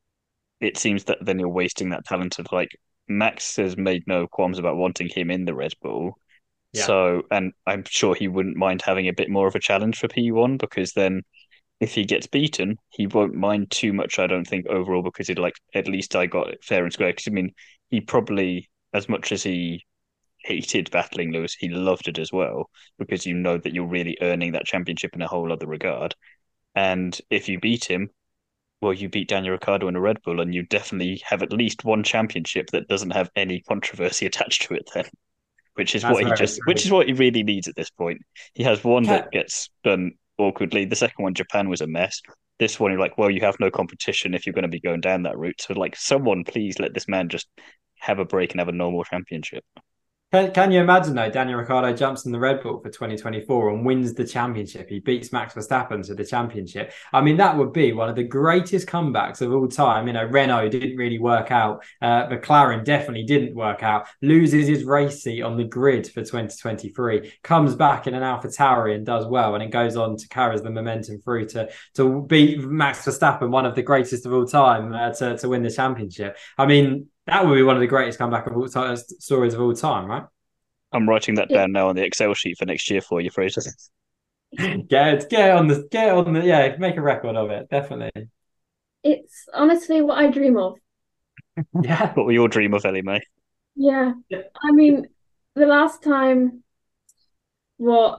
it seems that then you're wasting that talent of like. Max has made no qualms about wanting him in the Red Bull. Yeah. So, and I'm sure he wouldn't mind having a bit more of a challenge for P one, because then if he gets beaten, he won't mind too much, I don't think, overall, because he'd like, at least I got it fair and square. Because, I mean, he probably, as much as he hated battling Lewis, he loved it as well, because you know that you're really earning that championship in a whole other regard. And if you beat him, well, you beat Daniel Ricciardo in a Red Bull, and you definitely have at least one championship that doesn't have any controversy attached to it. Then, which is That's what he just, true. which is what he really needs at this point. He has one yeah. that gets done awkwardly. The second one, Japan, was a mess. This one, you're like, well, you have no competition if you're going to be going down that route. So, like, someone please let this man just have a break and have a normal championship. Can, can you imagine, though, Daniel Ricciardo jumps in the Red Bull for twenty twenty-four and wins the championship? He beats Max Verstappen to the championship. I mean, that would be one of the greatest comebacks of all time. You know, Renault didn't really work out. Uh, McLaren definitely didn't work out. Loses his race seat on the grid for twenty twenty-three. Comes back in an AlphaTauri and does well. And it goes on to carry the momentum through to, to beat Max Verstappen, one of the greatest of all time, uh, to, to win the championship. I mean... That would be one of the greatest comeback of all time, stories of all time, right? I'm writing that down now on the Excel sheet for next year for you, Fraser. get it, get on the, get on the, yeah, make a record of it, definitely. It's honestly what I dream of. Yeah. What were your dream of, Ellie Mae? Yeah. I mean, the last time, what,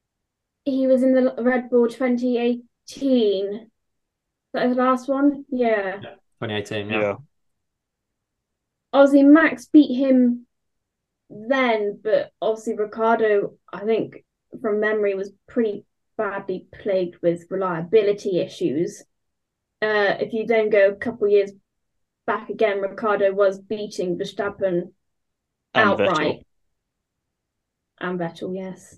he was in the Red Bull twenty eighteen. Is that his last one? Yeah. yeah. twenty eighteen, yeah. yeah. Obviously, Max beat him then, but obviously Ricciardo, I think, from memory, was pretty badly plagued with reliability issues. Uh, if you then go a couple of years back again, Ricciardo was beating Verstappen and outright. Vettel. And Vettel, yes.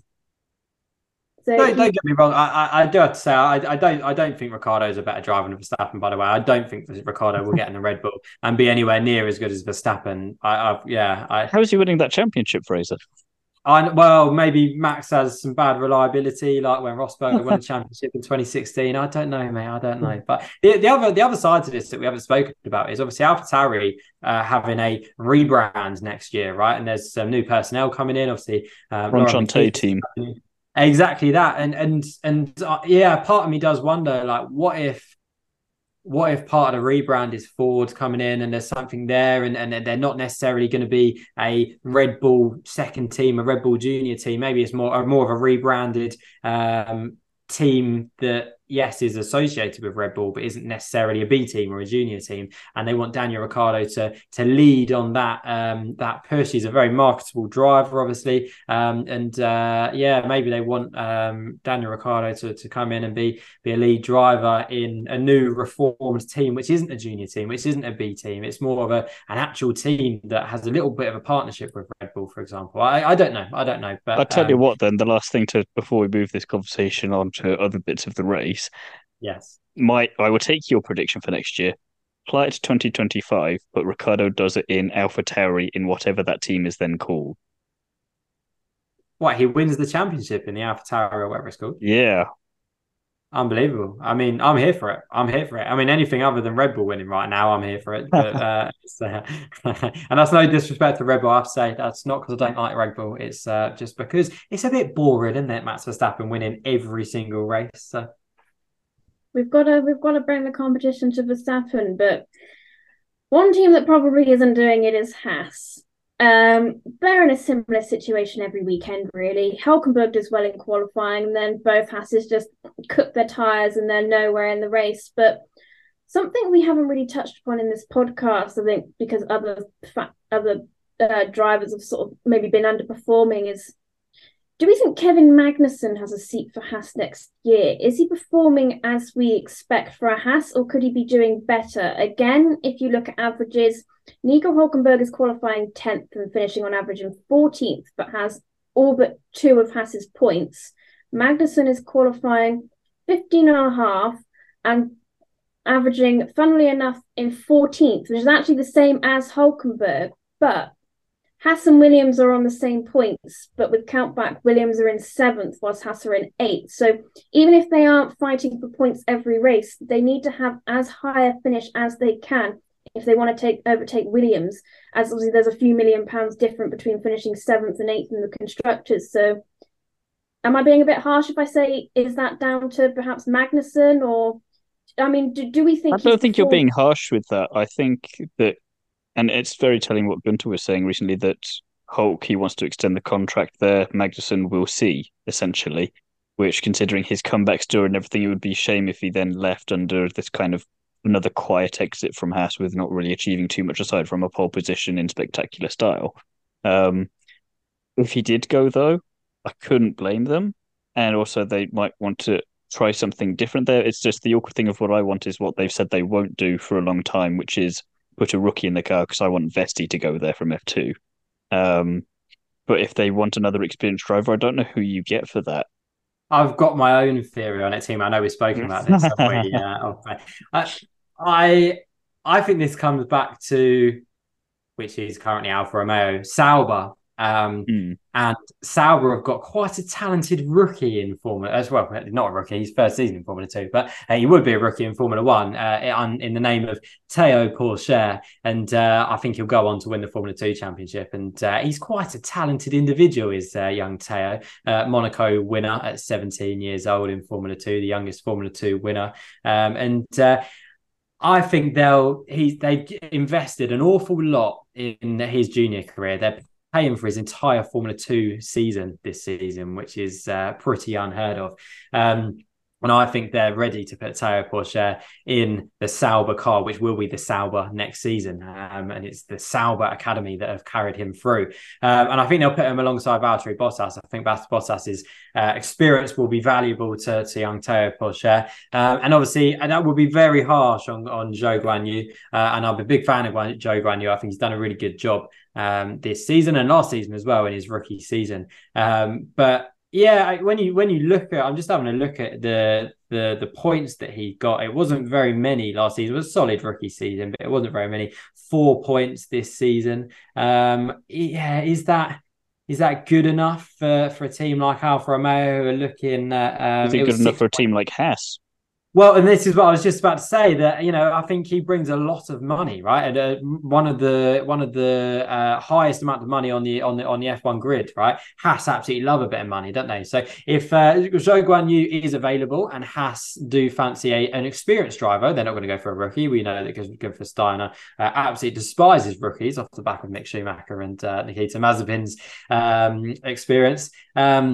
So don't, he, don't get me wrong. I, I, I do have to say I, I don't I don't think Ricciardo is a better driver than Verstappen. By the way, I don't think Ricciardo will get in the Red Bull and be anywhere near as good as Verstappen. I, I yeah. I, How is he winning that championship, Fraser? I, well, maybe Max has some bad reliability, like when Rosberg won the championship in twenty sixteen. I don't know, mate. I don't know. But the, the other the other side to this that we haven't spoken about is obviously AlphaTauri uh, having a rebrand next year, right? And there's some new personnel coming in. Obviously, uh, Ronchonte team. Exactly that, and and and uh, yeah, part of me does wonder, like, what if, what if part of the rebrand is Ford coming in, and there's something there, and, and they're not necessarily going to be a Red Bull second team, a Red Bull junior team. Maybe it's more more of a rebranded um, team that yes, is associated with Red Bull, but isn't necessarily a B team or a junior team. And they want Daniel Ricciardo to to lead on that um, that push. He's a very marketable driver, obviously. Um, and uh, yeah, maybe they want um, Daniel Ricciardo to, to come in and be, be a lead driver in a new reformed team, which isn't a junior team, which isn't a B team. It's more of a an actual team that has a little bit of a partnership with Red Bull, for example. I, I don't know. I don't know. But I'll tell um, you what, then, the last thing to before we move this conversation on to other bits of the race, yes, my I will take your prediction for next year. Apply it to twenty twenty-five, but Ricciardo does it in AlphaTauri in whatever that team is then called. What, he wins the championship in the AlphaTauri or whatever it's called? Yeah. Unbelievable. I mean, I'm here for it. I'm here for it. I mean, anything other than Red Bull winning right now, I'm here for it. But, uh, it's, uh, and that's no disrespect to Red Bull, I have to say. That's not because I don't like Red Bull. It's uh, just because it's a bit boring, isn't it, Max Verstappen winning every single race? So. We've got to we've got to bring the competition to Verstappen, but one team that probably isn't doing it is Haas. Um, they're in a similar situation every weekend, really. Hülkenberg does well in qualifying, and then both Haas's just cook their tyres and they're nowhere in the race. But something we haven't really touched upon in this podcast, I think, because other other uh, drivers have sort of maybe been underperforming, is do we think Kevin Magnussen has a seat for Haas next year? Is he performing as we expect for a Haas, or could he be doing better? Again, if you look at averages, Nico Hülkenberg is qualifying tenth and finishing on average in fourteenth, but has all but two of Haas's points. Magnussen is qualifying fifteen and a half and averaging, funnily enough, in fourteenth, which is actually the same as Hülkenberg, but Haas and Williams are on the same points, but with countback, Williams are in seventh, whilst Haas are in eighth. So even if they aren't fighting for points every race, they need to have as high a finish as they can if they want to take overtake Williams, as obviously there's a few million pounds different between finishing seventh and eighth in the constructors. So am I being a bit harsh if I say, is that down to perhaps Magnussen? Or, I mean, do, do we think... I don't think you're being harsh with that. I think that, and it's very telling what Gunter was saying recently, that Hulk, he wants to extend the contract there. Magnussen will see, essentially, which, considering his comeback story and everything, it would be a shame if he then left under this kind of another quiet exit from Haas with not really achieving too much aside from a pole position in spectacular style. Um, if he did go, though, I couldn't blame them. And also they might want to try something different there. It's just the awkward thing of what I want is what they've said they won't do for a long time, which is put a rookie in the car, because I want Vesti to go there from F two. Um, but if they want another experienced driver, I don't know who you get for that. I've got my own theory on it, team. I know we've spoken about this. we, uh, I, I I think this comes back to, which is currently Alfa Romeo, Sauber. Um, mm. And Sauber have got quite a talented rookie in Formula, as well, not a rookie, he's first season in Formula two, but uh, he would be a rookie in Formula one uh, in the name of Théo Pourchaire. And uh, I think he'll go on to win the Formula two championship. And uh, he's quite a talented individual, is uh, young Théo, uh, Monaco winner at seventeen years old in Formula two, the youngest Formula two winner. Um, and uh, I think they'll he they've invested an awful lot in his junior career. They're paying for his entire Formula two season this season, which is uh, pretty unheard of. Um, and I think they're ready to put Théo Pourchaire in the Sauber car, which will be the Sauber next season. Um, and it's the Sauber Academy that have carried him through. Um, and I think they'll put him alongside Valtteri Bottas. I think Bottas's uh, experience will be valuable to, to young Théo Pourchaire. Um, and obviously, and that would be very harsh on, on Zhou Guanyu. Uh, and I'm a big fan of Zhou Guanyu. I think he's done a really good job um, this season and last season as well in his rookie season. Um, but yeah, when you when you look at, I'm just having a look at the the the points that he got. It wasn't very many last season. It was a solid rookie season, but it wasn't very many. Four points this season. Um, yeah, is that is that good enough for, for a team like Alfa Romeo who are looking at? Um, is it, it good enough for a team like Haas? Well, and this is what I was just about to say, that, you know, I think he brings a lot of money, right? And uh, one of the one of the uh, highest amount of money on the on the on the F one grid, right? Haas absolutely love a bit of money, don't they? So if uh, Zhou Guanyu is available and Haas do fancy a, an experienced driver, they're not going to go for a rookie. We know that because for Steiner uh, absolutely despises rookies off the back of Mick Schumacher and uh, Nikita Mazepin's um, experience. Um,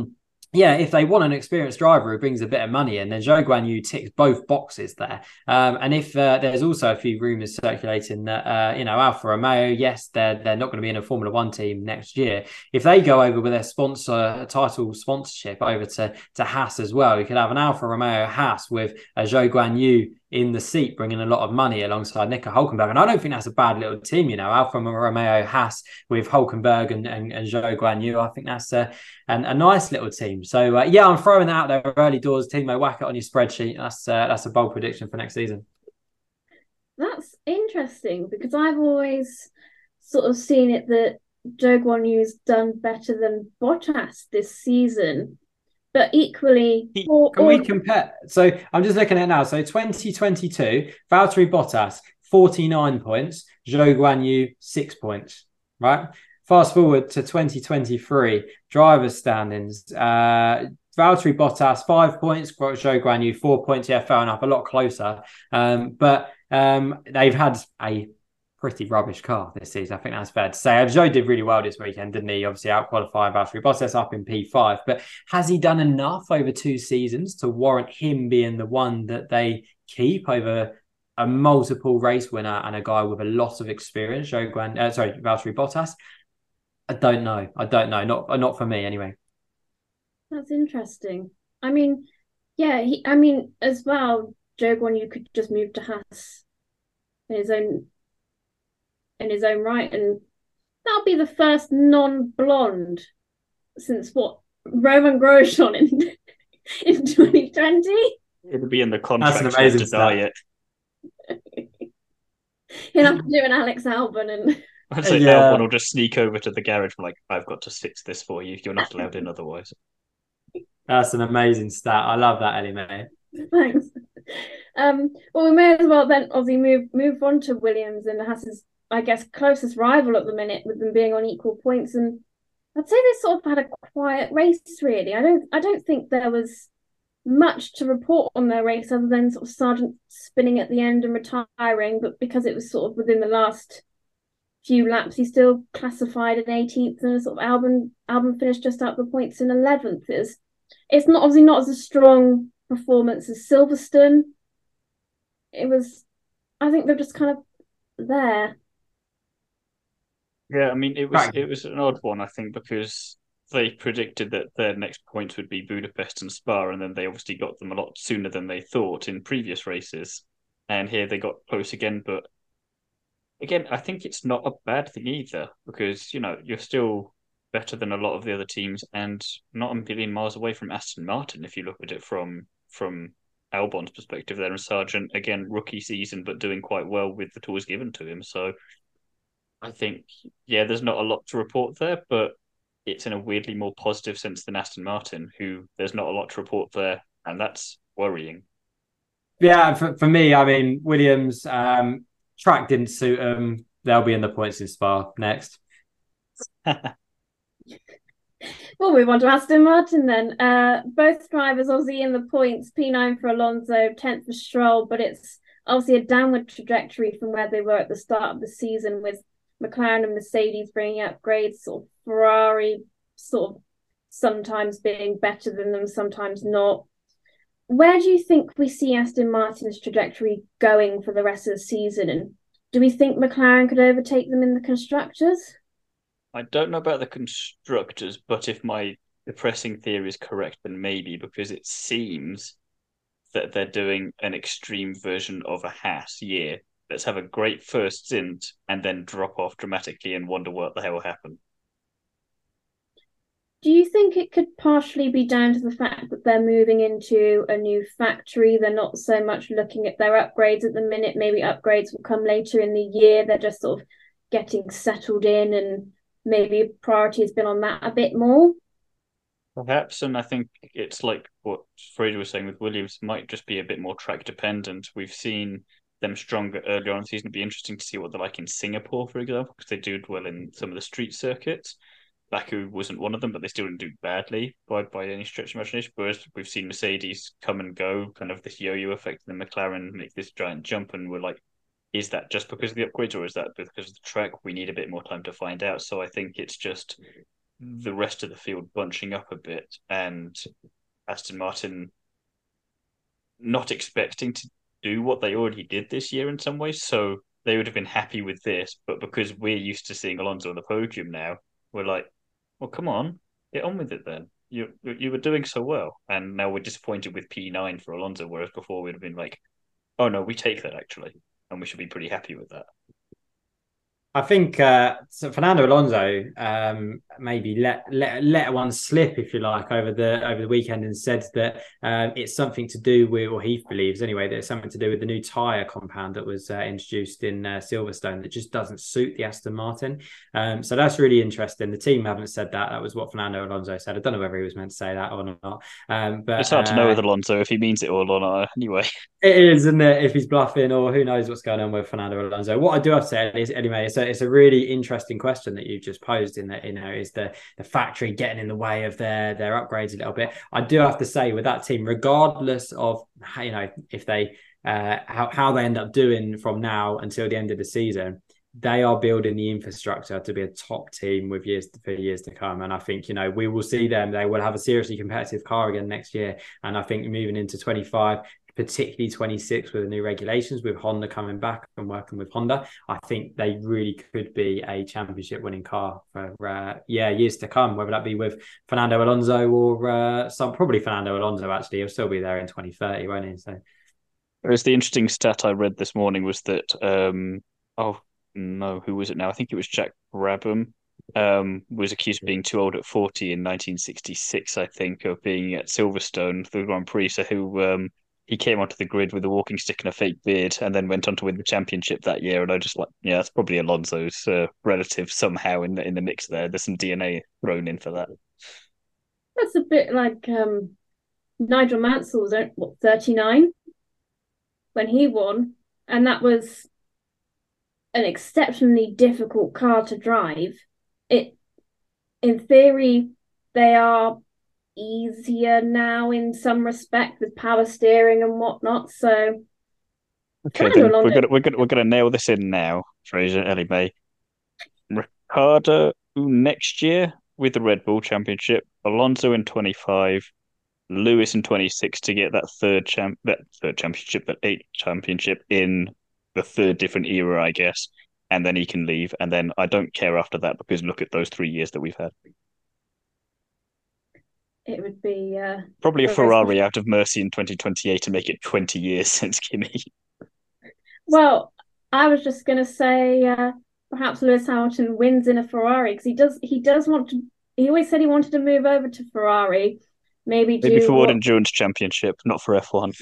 yeah, if they want an experienced driver who brings a bit of money in, then Zhou Guanyu ticks both boxes there. Um, and if uh, there's also a few rumours circulating that, uh, you know, Alfa Romeo, yes, they're they're not going to be in a Formula One team next year. If they go over with their sponsor title sponsorship over to to Haas as well, you could have an Alfa Romeo Haas with a Zhou Guanyu in the seat, bringing a lot of money alongside Nico Hulkenberg. And I don't think that's a bad little team, you know, Alfa Romeo Haas with Hulkenberg and, and, and Zhou Guanyu. I think that's a, a, a nice little team. So, uh, yeah, I'm throwing that out there early doors. Timo, whack it on your spreadsheet. That's, uh, that's a bold prediction for next season. That's interesting because I've always sort of seen it that Zhou Guanyu's done better than Bottas this season. But equally, or, can or... we compare? So I'm just looking at it now. So twenty twenty-two, Valtteri Bottas, forty-nine points, Zhou Guanyu, six points, right? Fast forward to twenty twenty-three, driver's standings. Uh, Valtteri Bottas, five points, Zhou Guanyu, four points. Yeah, fair enough, a lot closer. Um, but um, they've had a pretty rubbish car this season. I think that's fair to say. Zhou did really well this weekend, didn't he? Obviously out-qualifying Valtteri Bottas up in P five. But has he done enough over two seasons to warrant him being the one that they keep over a multiple race winner and a guy with a lot of experience? Zhou Guan, uh, sorry, Valtteri Bottas. I don't know. I don't know. Not not for me anyway. That's interesting. I mean, yeah. He, I mean, as well, Zhou Guanyu could just move to Haas in his own. in his own right, and that'll be the first non-blonde since what, Roman Grosjean in in twenty twenty. It'll be in the contract. That's an amazing to dye it. He'll have to do an Alex Albon, and I'd say yeah. Albon will just sneak over to the garage and like, I've got to fix this for you. You're not allowed in otherwise. That's an amazing stat. I love that, Ellie, mate. Thanks. Um, well, we may as well then obviously move move on to Williams and Haas's, I guess, closest rival at the minute, with them being on equal points. And I'd say they sort of had a quiet race, really. I don't I don't think there was much to report on their race other than sort of Sargent spinning at the end and retiring, but because it was sort of within the last few laps, he still classified in eighteenth, and sort of Albon Albon finished just out the points in eleventh. It's it's not obviously not as a strong performance as Silverstone. It was, I think they're just kind of there. Yeah, I mean, it was it was an odd one, I think, because they predicted that their next points would be Budapest and Spa, and then they obviously got them a lot sooner than they thought in previous races. And here they got close again, but again, I think it's not a bad thing either, because, you know, you're still better than a lot of the other teams and not a million miles away from Aston Martin, if you look at it from from Albon's perspective there. And Sargent, again, rookie season, but doing quite well with the tools given to him. So I think, yeah, there's not a lot to report there, but it's in a weirdly more positive sense than Aston Martin, who there's not a lot to report there, and that's worrying. Yeah, for, for me, I mean, Williams, um, track didn't suit them. They'll be in the points in Spa next. We'll move on to Aston Martin then. Uh, both drivers obviously in the points, P nine for Alonso, tenth for Stroll, but it's obviously a downward trajectory from where they were at the start of the season, with McLaren and Mercedes bringing upgrades, sort of Ferrari sort of sometimes being better than them, sometimes not. Where do you think we see Aston Martin's trajectory going for the rest of the season? And do we think McLaren could overtake them in the constructors? I don't know about the constructors, but if my depressing theory is correct, then maybe, because it seems that they're doing an extreme version of a Haas year. Let's have a great first stint and then drop off dramatically and wonder what the hell will happen. Do you think it could partially be down to the fact that they're moving into a new factory? They're not so much looking at their upgrades at the minute. Maybe upgrades will come later in the year. They're just sort of getting settled in, and maybe priority has been on that a bit more. Perhaps, and I think it's like what Fraser was saying with Williams, might just be a bit more track dependent. We've seen them stronger earlier on in the season. It'd be interesting to see what they're like in Singapore, for example, because they do well in some of the street circuits. Baku wasn't one of them, but they still didn't do badly by, by any stretch of imagination. Whereas we've seen Mercedes come and go, kind of this yo-yo effect, and then McLaren make this giant jump, and we're like, is that just because of the upgrades, or is that because of the track? We need a bit more time to find out. So I think it's just the rest of the field bunching up a bit and Aston Martin not expecting to do what they already did this year in some ways. So they would have been happy with this, but because we're used to seeing Alonso on the podium now, we're like, well, come on, get on with it then. You you were doing so well, and now we're disappointed with P nine for Alonso, whereas before we'd have been like, oh no, we take that actually, and we should be pretty happy with that. I think uh, so Fernando Alonso um, maybe let, let let one slip, if you like, over the over the weekend and said that um, it's something to do with, or he believes anyway, that it's something to do with the new tyre compound that was uh, introduced in uh, Silverstone that just doesn't suit the Aston Martin. Um, so that's really interesting. The team haven't said that. That was what Fernando Alonso said. I don't know whether he was meant to say that or not. Um, but it's hard uh, to know with Alonso if he means it all or not. Anyway, it is, isn't it? If he's bluffing, or who knows what's going on with Fernando Alonso. What I do have to say is, anyway, it's a, it's a really interesting question that you've just posed. In that, you know, is the the factory getting in the way of their their upgrades a little bit? I do have to say, with that team, regardless of how, you know, if they uh, how how they end up doing from now until the end of the season, they are building the infrastructure to be a top team with years for years to come. And I think, you know, we will see them. They will have a seriously competitive car again next year. And I think moving into twenty-five, particularly twenty-six with the new regulations, with Honda coming back and working with Honda, I think they really could be a championship winning car for uh, yeah years to come, whether that be with Fernando Alonso or uh, some probably Fernando Alonso. Actually, he'll still be there in twenty thirty, won't he? So whereas the interesting stat I read this morning was that um oh no, who was it now? I think it was Jack Brabham. Um, was accused of being too old at forty in nineteen sixty-six, I think, of being at Silverstone, the Grand Prix. So who um he came onto the grid with a walking stick and a fake beard, and then went on to win the championship that year. And I just like, yeah, that's probably Alonso's uh, relative somehow in the in the mix there. There's some D N A thrown in for that. That's a bit like um, Nigel Mansell was what thirty-nine when he won, and that was an exceptionally difficult car to drive. It, in theory, they are easier now in some respect with power steering and whatnot. So, okay, then we're gonna we're gonna we're gonna nail this in now, Fraser, Ellie May, Ricciardo next year with the Red Bull Championship, Alonso in twenty-five, Lewis in twenty-six to get that third champ that third championship, that eighth championship in the third different era, I guess, and then he can leave. And then I don't care after that because look at those three years that we've had. It would be uh, probably a Ferrari out of mercy in twenty twenty-eight to make it twenty years since Kimi. Well, I was just going to say uh, perhaps Lewis Hamilton wins in a Ferrari because he does he does want to. He always said he wanted to move over to Ferrari. Maybe do maybe for what... World Endurance Championship, not for F one.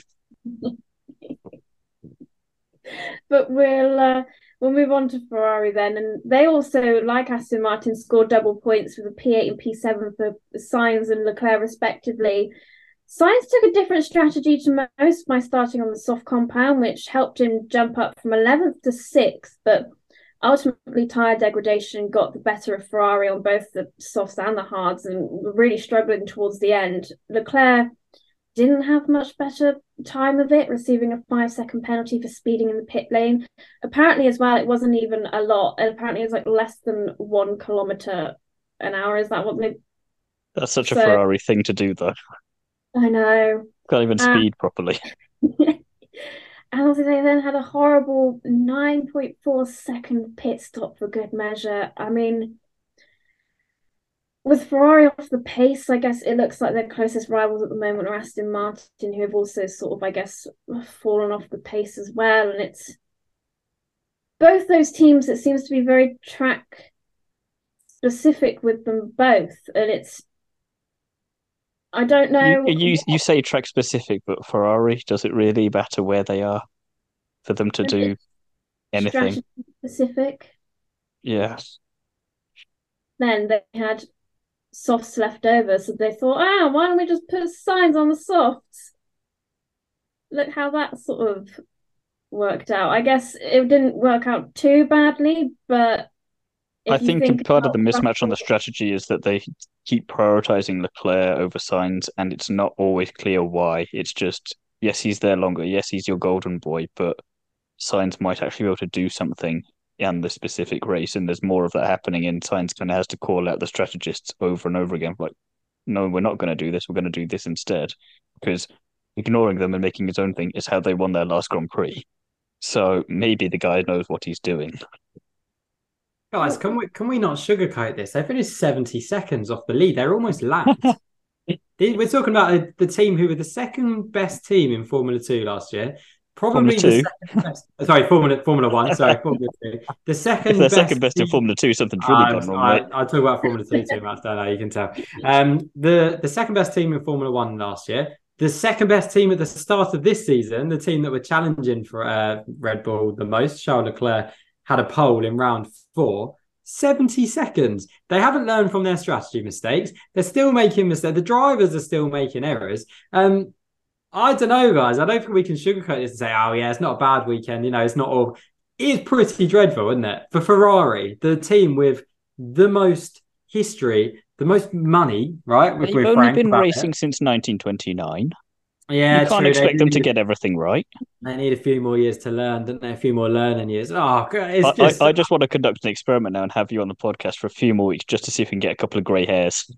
But we'll uh, we'll move on to Ferrari then, and they also, like Aston Martin, scored double points with a P eight and P seven for Sainz and Leclerc respectively. Sainz took a different strategy to most by starting on the soft compound, which helped him jump up from eleventh to sixth, but ultimately tyre degradation got the better of Ferrari on both the softs and the hards, and were really struggling towards the end. Leclerc didn't have much better time of it, receiving a five second penalty for speeding in the pit lane. Apparently as well, it wasn't even a lot. Apparently it was like less than one kilometre an hour. Is that what they... That's such so, a Ferrari thing to do, though. I know. Can't even speed uh, properly. And also they then had a horrible nine point four second pit stop for good measure. I mean... With Ferrari off the pace, I guess it looks like their closest rivals at the moment are Aston Martin, who have also sort of, I guess, fallen off the pace as well. And it's both those teams, it seems to be very track specific with them both. And it's, I don't know. You, you, you say track specific, but Ferrari, does it really matter where they are for them to do anything? Specific? Yes. Then they had softs left over, so they thought, ah, why don't we just put Sainz on the softs? Look how that sort of worked out. I guess it didn't work out too badly, but I think, think part of the mismatch on the strategy is that they keep prioritizing Leclerc over Sainz, and it's not always clear why. It's just, yes, he's there longer, yes, he's your golden boy, but Sainz might actually be able to do something and the specific race, and there's more of that happening, and Sainz kind of has to call out the strategists over and over again, like, no, we're not going to do this, we're going to do this instead, because ignoring them and making his own thing is how they won their last Grand Prix. So maybe the guy knows what he's doing. Guys, can we can we not sugarcoat this? They finished seventy seconds off the lead. They're almost lapped. We're talking about the team who were the second best team in Formula Two last year. Probably Formula the second best. Sorry, Formula Formula One. Sorry, Formula Two. The second if they're best second best team... in Formula Two, something's really um, gone wrong, I, mate. I talk about Formula Two too much, don't I? You can tell. Um, the the second best team in Formula One last year. The second best team at the start of this season, the team that were challenging for uh, Red Bull the most, Charles Leclerc, had a pole in round four. seventy seconds. They haven't learned from their strategy mistakes. They're still making mistakes. The drivers are still making errors. Um, I don't know, guys. I don't think we can sugarcoat this and say, oh, yeah, it's not a bad weekend. You know, it's not all... It is pretty dreadful, isn't it? For Ferrari, the team with the most history, the most money, right? They've only frank been about racing it. since nineteen twenty-nine. Yeah, you can't true. expect They them to need- get everything right. They need a few more years to learn, don't they? A few more learning years. Oh, God, it's I, just... I, I just want to conduct an experiment now and have you on the podcast for a few more weeks just to see if we can get a couple of grey hairs.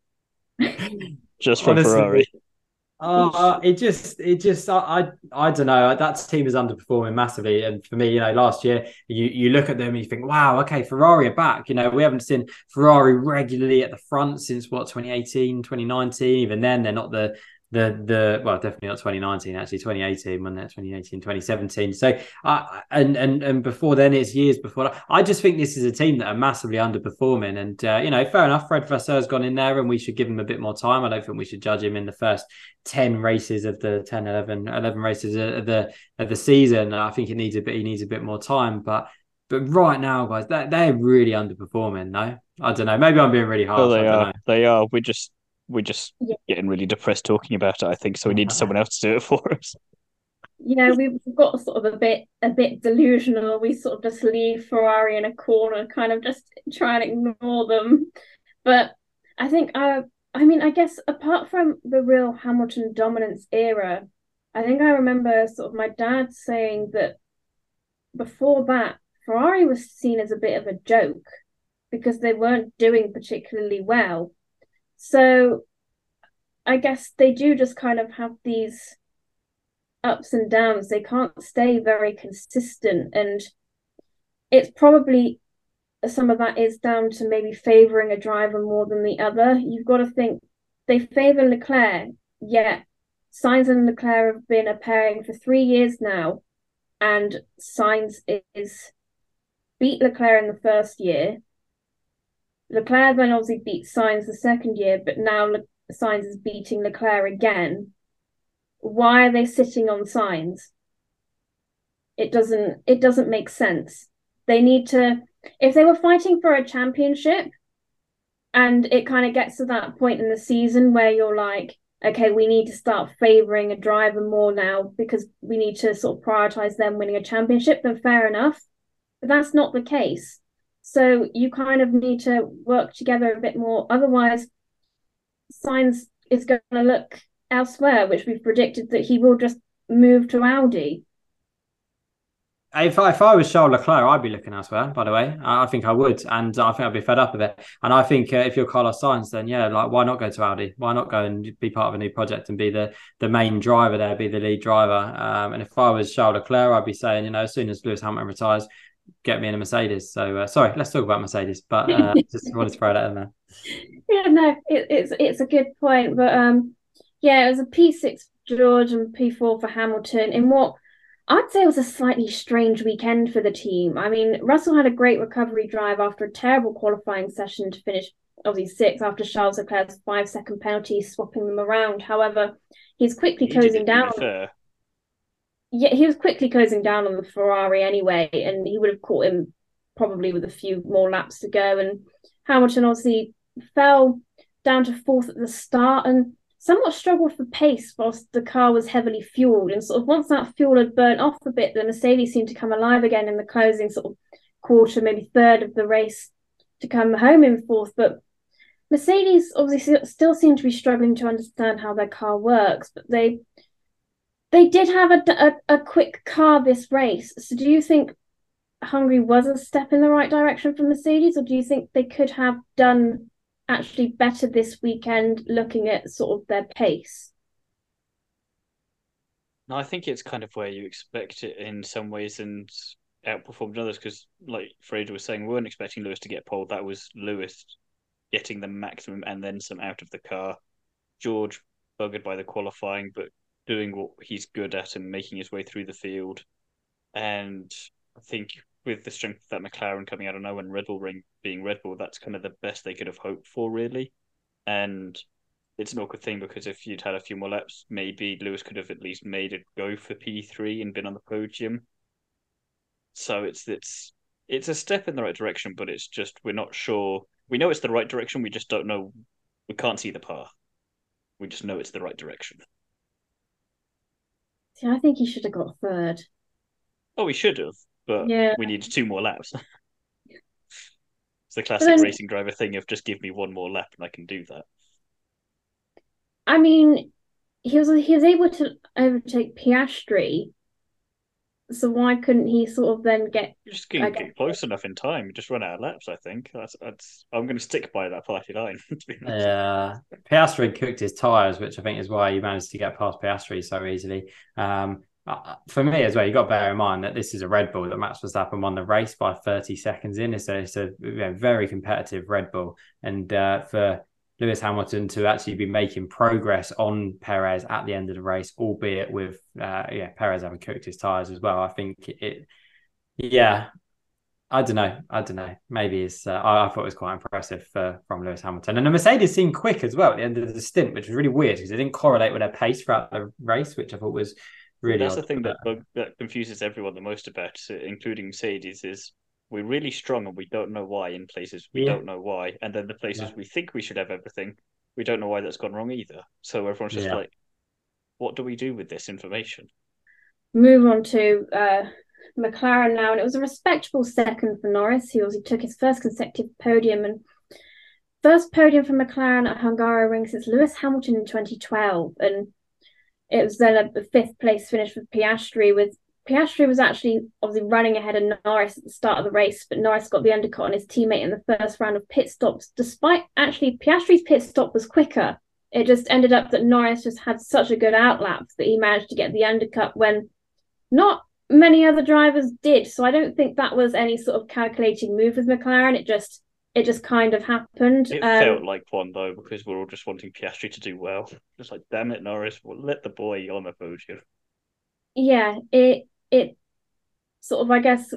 Just from Honestly, Ferrari. Uh, it just, it just, I, I, I don't know. That team is underperforming massively. And for me, you know, last year, you, you look at them and you think, wow, okay, Ferrari are back. You know, we haven't seen Ferrari regularly at the front since what, twenty eighteen, twenty nineteen. Even then, they're not the, the, the, well, definitely not twenty nineteen, actually, twenty eighteen, when they're twenty eighteen, twenty seventeen. So, uh, and, and, and before then, it's years before that. I just think this is a team that are massively underperforming. And, uh, you know, fair enough, Fred Vasseur's gone in there and we should give him a bit more time. I don't think we should judge him in the first ten races of the ten, eleven, eleven races of the of the season. I think he needs a bit he needs a bit more time. But but right now, guys, they're, they're really underperforming. No, I don't know. Maybe I'm being really harsh. Oh, they I don't are. know. They are. We're just we're just Yeah. getting really depressed talking about it, I think. So we need someone else to do it for us. You know, we've got sort of a bit a bit delusional. We sort of just leave Ferrari in a corner, kind of just try and ignore them. But I think I I mean, I guess apart from the real Hamilton dominance era, I think I remember sort of my dad saying that before that, Ferrari was seen as a bit of a joke because they weren't doing particularly well. So I guess they do just kind of have these ups and downs. They can't stay very consistent. And it's probably some of that is down to maybe favouring a driver more than the other. You've got to think they favour Leclerc, yet Sainz and Leclerc have been a pairing for three years now, and Sainz is beat Leclerc in the first year. Leclerc then obviously beat Sainz the second year, but now Le- Sainz is beating Leclerc again. Why are they sitting on Sainz? It doesn't. It doesn't make sense. They need to. If they were fighting for a championship and it kind of gets to that point in the season where you're like, okay, we need to start favouring a driver more now because we need to sort of prioritise them winning a championship, then fair enough. But that's not the case. So you kind of need to work together a bit more. Otherwise, Sainz is going to look elsewhere, which we've predicted that he will just move to Audi. If I, if I was Charles Leclerc, I'd be looking elsewhere, by the way. I, I think I would. And I think I'd be fed up with it. And I think uh, if you're Carlos Sainz, then yeah, like why not go to Audi? Why not go and be part of a new project and be the, the main driver there, be the lead driver? Um, and if I was Charles Leclerc, I'd be saying, you know, as soon as Lewis Hamilton retires, get me in a Mercedes. So, uh, sorry, let's talk about Mercedes. But uh, just wanted to throw that in there. Yeah, no, it, it's it's a good point. But um, yeah, it was a P six for George and P four for Hamilton in what I'd say was a slightly strange weekend for the team. I mean, Russell had a great recovery drive after a terrible qualifying session to finish obviously sixth after Charles Leclerc's five-second penalty, swapping them around. However, he's quickly He closing didn't down. really fair. Yeah, he was quickly closing down on the Ferrari anyway, and he would have caught him probably with a few more laps to go. And Hamilton obviously fell down to fourth at the start and somewhat struggled for pace whilst the car was heavily fueled. And sort of once that fuel had burnt off a bit, the Mercedes seemed to come alive again in the closing sort of quarter, maybe third of the race to come home in fourth. But Mercedes obviously still seem to be struggling to understand how their car works, but they they did have a, a, a quick car this race. So do you think Hungary was a step in the right direction for Mercedes, or do you think they could have done actually better this weekend looking at sort of their pace? No, I think it's kind of where you expect it in some ways and outperformed others because, like Fraser was saying, we weren't expecting Lewis to get pole. That was Lewis getting the maximum and then some out of the car. George buggered by the qualifying, but doing what he's good at and making his way through the field. And I think with the strength of that McLaren coming out of nowhere and Red Bull Ring being Red Bull, that's kind of the best they could have hoped for, really. And it's an awkward thing because if you'd had a few more laps, maybe Lewis could have at least made it go for P three and been on the podium. So it's it's it's a step in the right direction, but it's just we're not sure. We know it's the right direction. We just don't know. We can't see the path. We just know it's the right direction. See, I think he should have got third. Oh, we should have, but yeah. we needed two more laps. It's the classic then, racing driver thing of just give me one more lap and I can do that. I mean, he was he was able to overtake Piastri, so why couldn't he sort of then get? You just couldn't get close enough in time. You just run out of laps. I think that's that's. I'm going to stick by that party line. To be honest. Yeah, Piastri cooked his tires, which I think is why he managed to get past Piastri so easily. Um, for me as well, you got to bear in mind that this is a Red Bull that Max Verstappen won the race by thirty seconds in. It's a, it's a you know, very competitive Red Bull, and uh, for Lewis Hamilton to actually be making progress on Perez at the end of the race, albeit with uh, yeah Perez having cooked his tires as well. I think it, yeah, I don't know, I don't know. Maybe it's uh, I, I thought it was quite impressive uh, from Lewis Hamilton, and the Mercedes seemed quick as well at the end of the stint, which was really weird because it didn't correlate with their pace throughout the race, which I thought was really. That's odd. the thing that bug, that confuses everyone the most about, including Mercedes, is. We're really strong and we don't know why in places we yeah. don't know why. And then the places yeah. we think we should have everything, we don't know why that's gone wrong either. So everyone's just yeah. like, what do we do with this information? Move on to uh, McLaren now. And it was a respectable second for Norris. He also took his first consecutive podium and first podium for McLaren at Hungaroring since Lewis Hamilton in twenty twelve. And it was then a, a fifth place finish for Piastri with Piastri was actually obviously running ahead of Norris at the start of the race, but Norris got the undercut on his teammate in the first round of pit stops. Despite actually Piastri's pit stop was quicker, it just ended up that Norris just had such a good outlap that he managed to get the undercut when not many other drivers did. So I don't think that was any sort of calculating move with McLaren. It just it just kind of happened. It um, felt like one though because we're all just wanting Piastri to do well. Just like, damn it, Norris, we'll let the boy on the podium. Yeah, it. It sort of, I guess,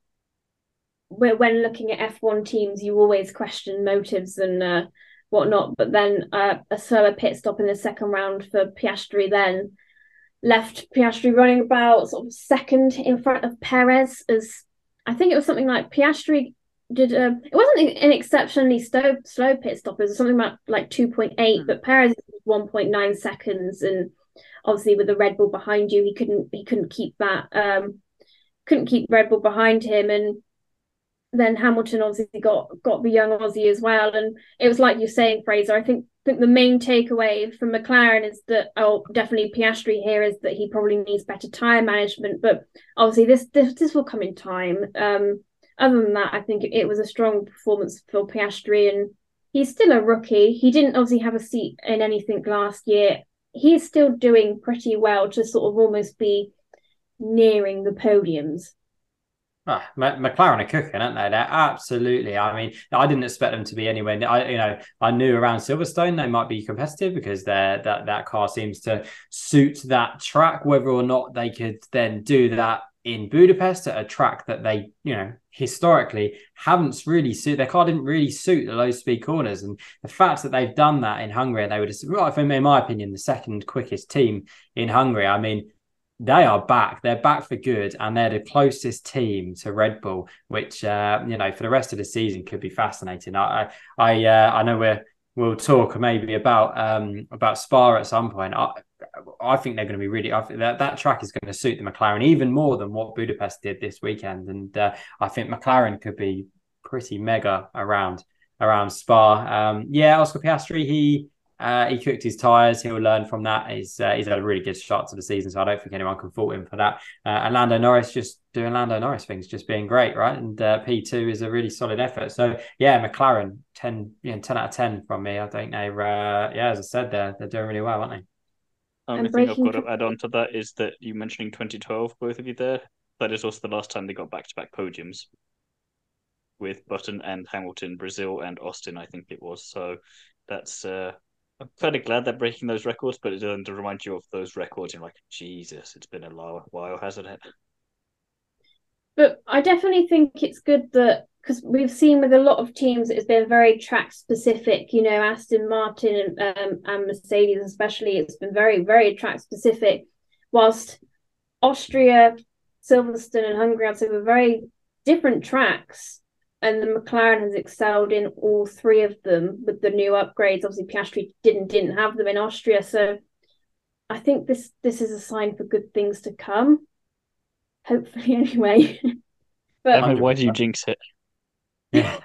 when looking at F one teams, you always question motives and uh, whatnot. But then uh, a slower pit stop in the second round for Piastri then left Piastri running about sort of second in front of Perez. As I think it was something like Piastri did. A, it wasn't an exceptionally slow slow pit stop. It was something about like two point eight, mm. but Perez was one point nine seconds and. Obviously, with the Red Bull behind you, he couldn't he couldn't keep that um, couldn't keep Red Bull behind him, and then Hamilton obviously got got the young Aussie as well. And it was like you're saying, Fraser. I think think the main takeaway from McLaren is that oh, definitely Piastri here is that he probably needs better tyre management. But obviously, this this this will come in time. Um, other than that, I think it, it was a strong performance for Piastri, and he's still a rookie. He didn't obviously have a seat in anything last year. He's still doing pretty well to sort of almost be nearing the podiums. Oh, McLaren are cooking, aren't they? They're absolutely. I mean, I didn't expect them to be anywhere. I, you know, I knew around Silverstone they might be competitive because they're, that that car seems to suit that track. Whether or not they could then do that in Budapest at a track that they, you know, historically haven't really suit. Their car didn't really suit the low speed corners, and the fact that they've done that in Hungary, and they were, right, in my opinion, the second quickest team in Hungary. I mean, they are back. They're back for good, and they're the closest team to Red Bull, which uh, you know, for the rest of the season could be fascinating. I, I, uh, I know we're we'll talk maybe about um about Spa at some point. I, I think they're going to be really. I think that that track is going to suit the McLaren even more than what Budapest did this weekend, and uh, I think McLaren could be pretty mega around around Spa. Um, yeah, Oscar Piastri, he uh, he cooked his tyres. He'll learn from that. He's uh, he's had a really good start to the season, so I don't think anyone can fault him for that. Uh, and Lando Norris just doing Lando Norris things, just being great, right? And uh, P two is a really solid effort. So yeah, McLaren ten, you know, ten out of ten from me. I think they're uh, yeah, as I said, they're they're doing really well, aren't they? Only thing I've got to add on to that is that you mentioning twenty twelve, both of you there. That is also the last time they got back-to-back podiums with Button and Hamilton, Brazil and Austin, I think it was. So that's uh, I'm kind of glad they're breaking those records, but it doesn't remind you of those records. You're like, Jesus, it's been a while, hasn't it? But I definitely think it's good that, because we've seen with a lot of teams, it's been very track specific. You know, Aston Martin and, um, and Mercedes especially, it's been very, very track specific. Whilst Austria, Silverstone and Hungary, I'd say, were very different tracks. And the McLaren has excelled in all three of them with the new upgrades. Obviously, Piastri didn't didn't have them in Austria. So I think this this is a sign for good things to come. Hopefully, anyway. But Emma, why do you jinx it? Yeah.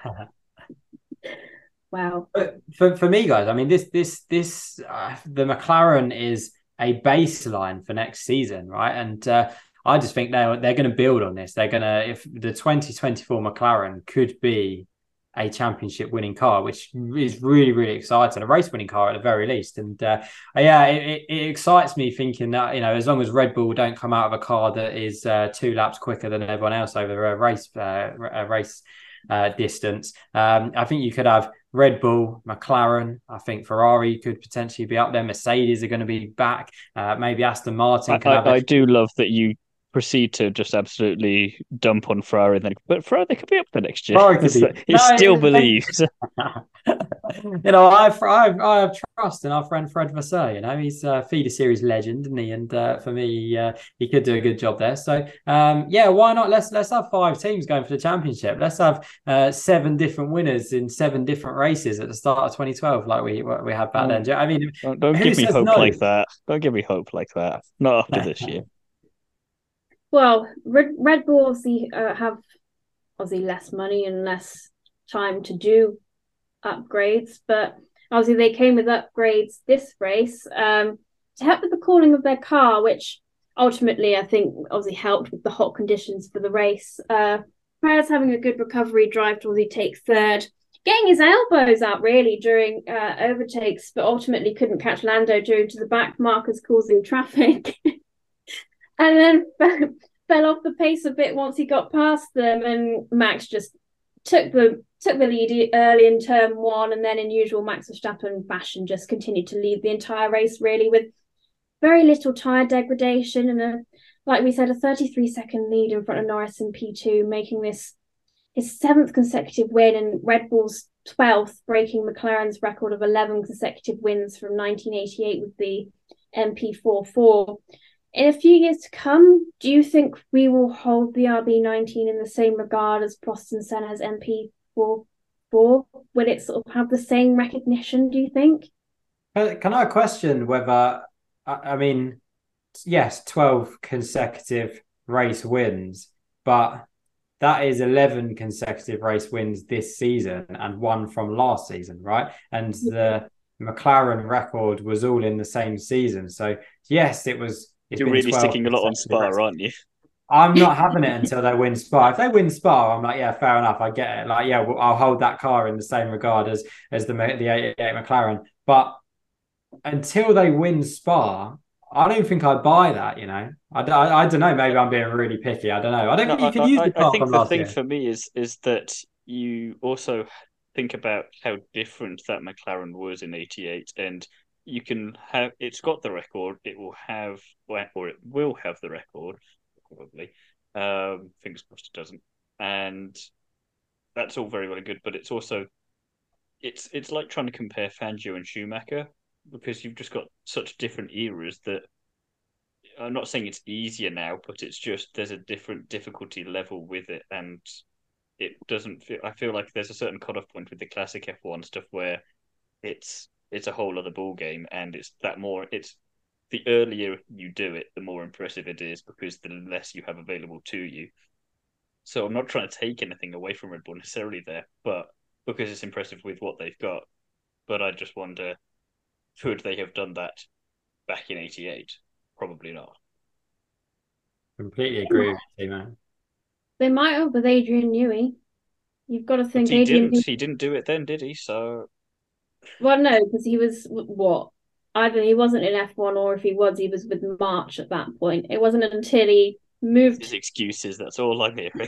Wow. But for for me, guys, I mean, this this this uh, the McLaren is a baseline for next season, right? And uh, I just think they're they're going to build on this. They're going to, if the twenty twenty-four McLaren could be a championship winning car, which is really, really exciting, a race winning car at the very least. And uh, yeah, it, it excites me thinking that, you know, as long as Red Bull don't come out of a car that is uh, two laps quicker than everyone else over a race uh, a race uh, distance, um, I think you could have Red Bull, McLaren. I think Ferrari could potentially be up there. Mercedes are going to be back. Uh, maybe Aston Martin. Can I, have I, a... I do love that you proceed to just absolutely dump on Ferrari, then but Ferrari they could be up for next year. He no, still believes. You know, I've I've I have trust in our friend Fred Vasseur. You know, he's a feeder series legend, isn't he? And uh, for me, uh, he could do a good job there. So um, yeah, why not? Let's let's have five teams going for the championship. Let's have uh, seven different winners in seven different races at the start of twenty twelve, like we we had back oh, then. I mean, don't, don't give me hope no? like that. Don't give me hope like that. Not after this year. Well, Red, Red Bull obviously uh, have obviously less money and less time to do upgrades, but obviously they came with upgrades this race um, to help with the cooling of their car, which ultimately I think obviously helped with the hot conditions for the race. Uh, Perez having a good recovery drive to obviously take third, getting his elbows out really during uh, overtakes, but ultimately couldn't catch Lando due to the back markers causing traffic. And then fell, fell off the pace a bit once he got past them, and Max just took the took the lead early in turn one, and then in usual Max Verstappen fashion just continued to lead the entire race really with very little tyre degradation and a, like we said, a thirty-three second lead in front of Norris in P two, making this his seventh consecutive win and Red Bull's twelfth, breaking McLaren's record of eleven consecutive wins from nineteen eighty-eight with the M P forty-four. In a few years to come, do you think we will hold the R B nineteen in the same regard as Prost and Senna's M P forty-four? Will it sort of have the same recognition, do you think? Can I question whether, I mean, yes, twelve consecutive race wins, but that is eleven consecutive race wins this season and one from last season, right? And the McLaren record was all in the same season. So, yes, it was... You're really sticking a lot on Spa, aren't you? I'm not having it until they win Spa. If they win Spa, I'm like, yeah, fair enough. I get it. Like, yeah, well, I'll hold that car in the same regard as as the the eighty-eight McLaren. But until they win Spa, I don't think I buy that. You know, I, I, I don't know. Maybe I'm being really picky. I don't know. I don't no, think you can I, use the car I think from the last thing year. for me is is that you also think about how different that McLaren was in eighty-eight, and you can have it's got the record. It will have, or it will have the record, probably. Um, fingers crossed it doesn't. And that's all very well and good, but it's also it's it's like trying to compare Fangio and Schumacher, because you've just got such different eras that I'm not saying it's easier now, but it's just there's a different difficulty level with it, and it doesn't feel. I feel like there's a certain cutoff point with the classic F one stuff where it's. It's a whole other ball game, and it's that more. It's the earlier you do it, the more impressive it is because the less you have available to you. So I'm not trying to take anything away from Red Bull necessarily there, but because it's impressive with what they've got. But I just wonder, could they have done that back in eighty-eight? Probably not. Completely agree with you, man. They might have with Adrian Newey. You've got to think But he Adrian. didn't. He didn't do it then, did he? So, well, no, because he was what? Either he wasn't in F one, or if he was, he was with March at that point. It wasn't until he moved. his excuses. That's all I'm hearing.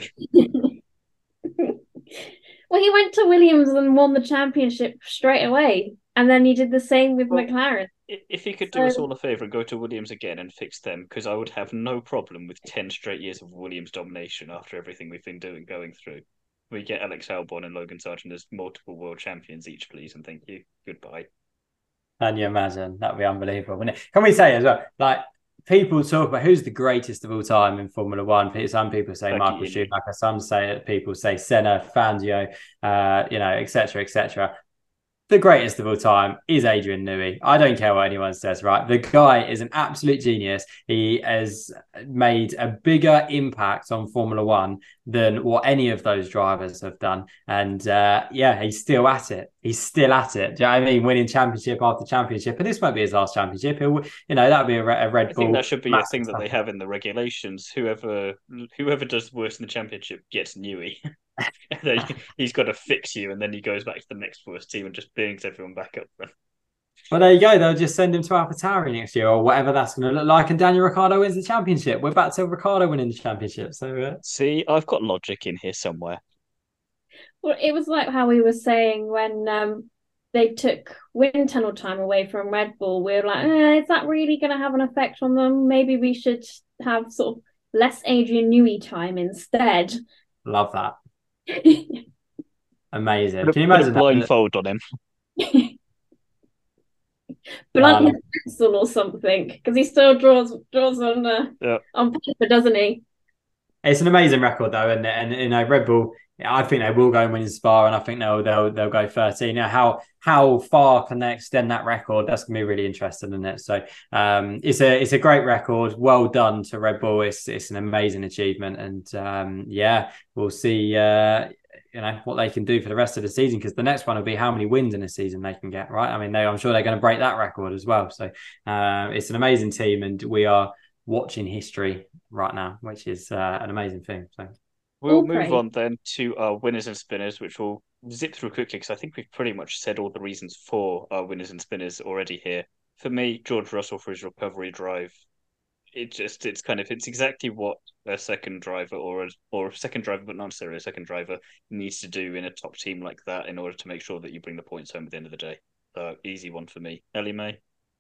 Well, he went to Williams and won the championship straight away, and then he did the same with Well, McLaren. If he could So- do us all a favour and go to Williams again and fix them, because I would have no problem with ten straight years of Williams domination after everything we've been doing going through. We get Alex Albon and Logan Sargent as multiple world champions each, please, and thank you. Goodbye. Can you imagine? That'd be unbelievable, wouldn't it? Can we say as well, like, people talk about who's the greatest of all time in Formula One. Some people say Becky Michael Indy. Schumacher, some say people say Senna, Fangio, uh, you know, et cetera, et cetera. The greatest of all time is Adrian Newey. I don't care what anyone says, right? The guy is an absolute genius. He has made a bigger impact on Formula One than what any of those drivers have done. And uh, yeah, he's still at it. He's still at it. Do you know what I mean? Winning championship after championship. And this won't be his last championship. He'll, you know, that would be a, a Red I Bull. think that should be a massive thing that they championship. have in the regulations. Whoever whoever does worse in the championship gets Newey. And then he's got to fix you, and then he goes back to the next worst team and just brings everyone back up. Well, there you go. They'll just send him to AlphaTauri next year or whatever that's going to look like. And Daniel Ricciardo wins the championship. We're back to Ricciardo winning the championship. So, uh... See, I've got logic in here somewhere. Well, it was like how we were saying when um, they took wind tunnel time away from Red Bull. We were like, eh, is that really going to have an effect on them? Maybe we should have sort of less Adrian Newey time instead. love that. Amazing. Put a, Can you put a imagine that? blindfold on him. Blunt Um, his pencil or something, because he still draws draws on uh, Yeah. on paper, doesn't he? It's an amazing record though, and and you know Red Bull. I think they will go and win in Spa, and I think they'll they'll they'll go thirteen. Now, how how far can they extend that record? That's gonna be really interesting, isn't it? So, um, it's a it's a great record. Well done to Red Bull. It's it's an amazing achievement, and um, yeah, we'll see. Uh, you know what they can do for the rest of the season, because the next one will be how many wins in a season they can get. Right? I mean, they, I'm sure they're going to break that record as well. So, uh, it's an amazing team, and we are watching history right now, which is uh, an amazing thing. So. We'll All move great. on then to our winners and spinners, which we'll zip through quickly because I think we've pretty much said all the reasons for our winners and spinners already here. For me, George Russell for his recovery drive. It just it's kind of it's exactly what a second driver or a or a second driver, but not necessarily a second driver, needs to do in a top team like that in order to make sure that you bring the points home at the end of the day. So easy one for me. Ellie May.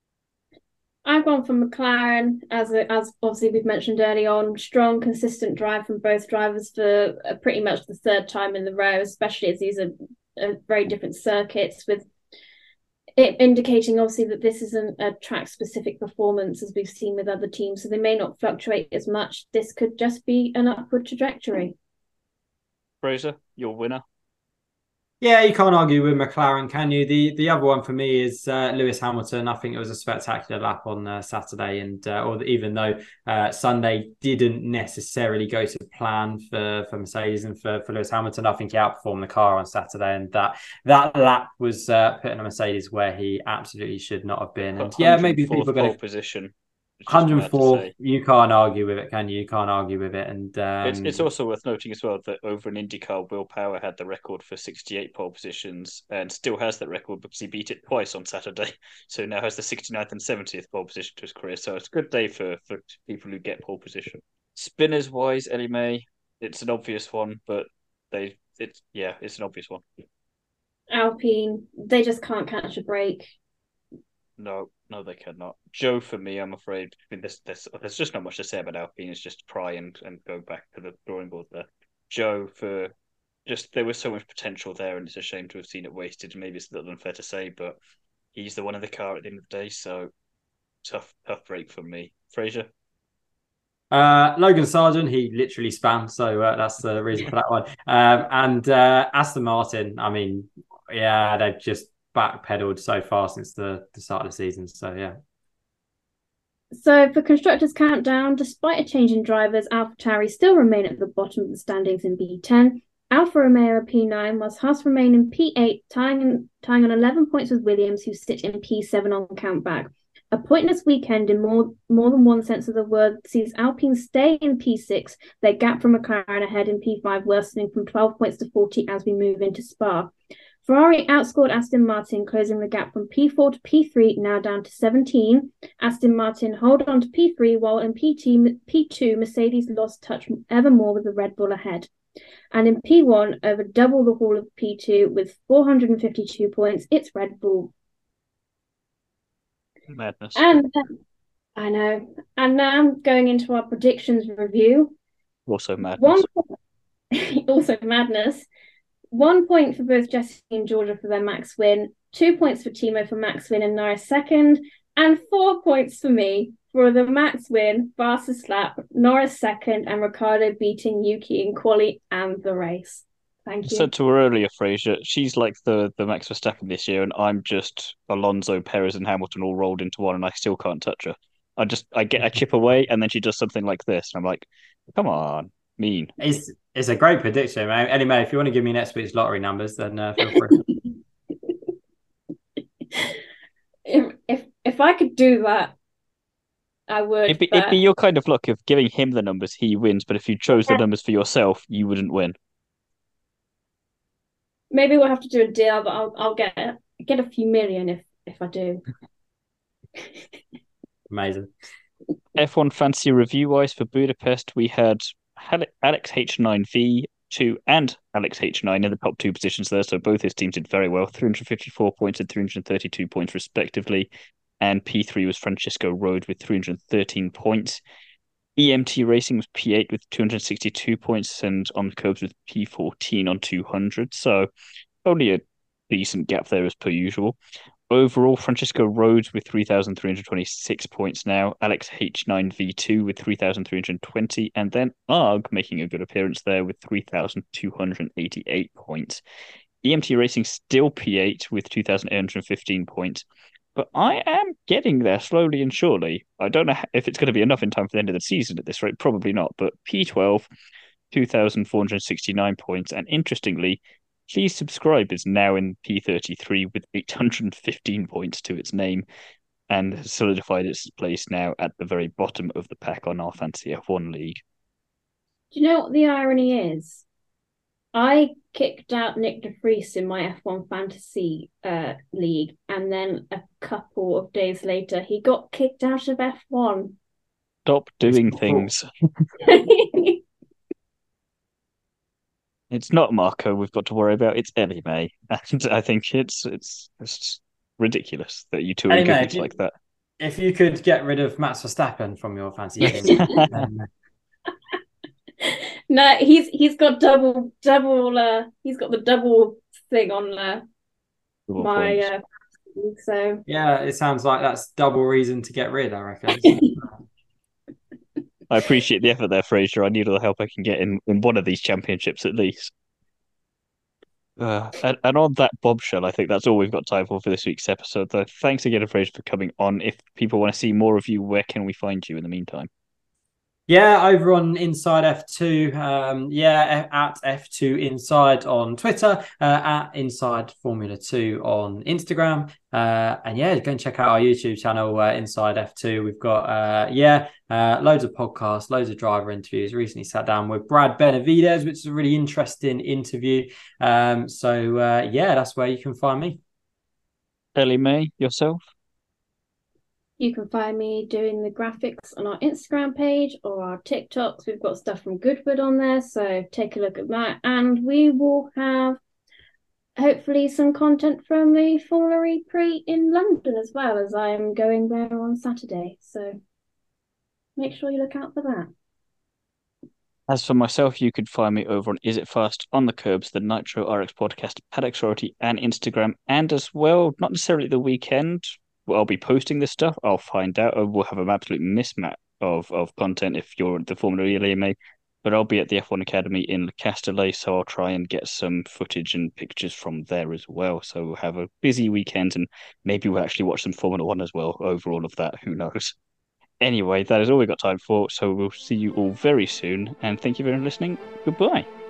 I've gone for McLaren, as a, as obviously we've mentioned early on. Strong, consistent drive from both drivers for uh, pretty much the third time in the row, especially as these are uh, very different circuits, with it indicating obviously that this isn't a track-specific performance as we've seen with other teams, so they may not fluctuate as much. This could just be an upward trajectory. Fraser, your winner. Yeah, you can't argue with McLaren, can you? The the other one for me is uh, Lewis Hamilton. I think it was a spectacular lap on uh, Saturday, and uh, or even though uh, Sunday didn't necessarily go to plan for, for Mercedes and for, for Lewis Hamilton, I think he outperformed the car on Saturday, and that that lap was uh, putting a Mercedes where he absolutely should not have been. And yeah, maybe people are going pole to position. It's just one hundred mad to four. say. You can't argue with it, can you? You can't argue with it, and um, It's, it's also worth noting as well that over in IndyCar, Will Power had the record for sixty-eight pole positions and still has that record because he beat it twice on Saturday. So now has the sixty-ninth and seventieth pole position to his career. So it's a good day for, for people who get pole position. Spinners wise, Ellie May, it's an obvious one, but they it's yeah, it's an obvious one. Alpine, they just can't catch a break. No, no, they cannot. Joe, for me, I'm afraid. I mean, there's, there's, there's just not much to say about Alpine. It's just try and, and go back to the drawing board there. Joe, for just there was so much potential there, and it's a shame to have seen it wasted. Maybe it's a little unfair to say, but he's the one in the car at the end of the day. So tough, tough break for me. Fraser. Uh, Logan Sargent, he literally spam, so uh, that's the reason for that one. Um, and uh, Aston Martin, I mean, yeah, they've just backpedaled so far since the, the start of the season. So yeah. So for Constructors' Countdown, despite a change in drivers, AlphaTauri still remain at the bottom of the standings in B ten. Alfa Romeo are P nine, whilst Haas remain in P eight, tying, in, tying on eleven points with Williams, who sit in P seven on countback. A pointless weekend in more, more than one sense of the word sees Alpine stay in P six, their gap from McLaren ahead in P five worsening from twelve points to forty as we move into Spa. Ferrari outscored Aston Martin, closing the gap from P four to P three, now down to seventeen. Aston Martin hold on to P three, while in P two, Mercedes lost touch ever more with the Red Bull ahead. And in P one, over double the haul of P two with four hundred fifty-two points, it's Red Bull. Madness. And uh, I know. And now going into our predictions review. Also madness. One, also madness. One point for both Jesse and Georgia for their max win. Two points for Timo for max win and Norris second. And four points for me for the max win, fastest slap, Norris second, and Ricciardo beating Yuki in quali and the race. Thank you. I said to her earlier, Fraser, she's like the, the Max Verstappen this year, and I'm just Alonso, Perez, and Hamilton all rolled into one, and I still can't touch her. I just I get a chip away, and then she does something like this, and I'm like, come on, mean. It's it's a great prediction, man. Anyway, if you want to give me next week's lottery numbers, then uh, feel free. if, if if I could do that, I would. It'd be, but... it'd be your kind of luck of giving him the numbers, he wins, but if you chose the numbers for yourself, you wouldn't win. Maybe we'll have to do a deal, but I'll I'll get get a few million if if I do. Amazing. F one fancy review wise for Budapest, we had Alex H nine V two and Alex H nine in the top two positions there, so both his teams did very well. three hundred fifty-four points and three hundred thirty-two points respectively, and P three was Francisco Road with three hundred thirteen points. E M T Racing was P eight with two hundred sixty-two points, and on the curbs with P fourteen on two hundred. So only a decent gap there as per usual. Overall, Francisco Rhodes with three thousand three hundred twenty-six points now, Alex H nine V two with three thousand three hundred twenty, and then Arg making a good appearance there with three thousand two hundred eighty-eight points. E M T Racing still P eight with two thousand eight hundred fifteen points. But I am getting there slowly and surely. I don't know if it's going to be enough in time for the end of the season at this rate. Probably not. But P twelve, two thousand four hundred sixty-nine points. And interestingly, Please Subscribe is now in P thirty-three with eight hundred fifteen points to its name and has solidified its place now at the very bottom of the pack on our Fantasy F one League. Do you know what the irony is? I kicked out Nick de Vries in my F one Fantasy uh, League, and then a couple of days later, he got kicked out of F one. Stop doing things. It's not Marco we've got to worry about, it's Ellie May. And I think it's it's, it's ridiculous that you two are Ellie good May, like that. If you could get rid of Max Verstappen from your fantasy team, then... No, he's he's got double double. Uh, he's got the double thing on uh, my. Uh, so yeah, it sounds like that's double reason to get rid. I reckon. I appreciate the effort there, Fraser. I need all the help I can get in, in one of these championships at least. Uh, and, and on that bombshell, I think that's all we've got time for for this week's episode. So thanks again, Fraser, for coming on. If people want to see more of you, where can we find you in the meantime? Yeah, over on Inside F two. Um, yeah, at F two Inside on Twitter, uh, at Inside Formula two on Instagram. Uh, and yeah, go and check out our YouTube channel, uh, Inside F two. We've got, uh, yeah, uh, loads of podcasts, loads of driver interviews. Recently sat down with Brad Benavides, which is a really interesting interview. Um, so uh, yeah, that's where you can find me. Ellie May, yourself? You can find me doing the graphics on our Instagram page or our TikToks. We've got stuff from Goodwood on there, so take a look at that. And we will have hopefully some content from the Formula E Prix in London as well, as I'm going there on Saturday. So make sure you look out for that. As for myself, you could find me over on Is It Fast on the Curbs, the Nitro R X podcast, Paddock Sorority, and Instagram, and as well, not necessarily the weekend. I'll be posting this stuff. I'll find out. We'll have an absolute mismatch of, of content if you're the Formula E L M A. But I'll be at the F one Academy in Le Castellet, so I'll try and get some footage and pictures from there as well. So we'll have a busy weekend, and maybe we'll actually watch some Formula One as well over all of that. Who knows? Anyway, that is all we've got time for. So we'll see you all very soon, and thank you for listening. Goodbye.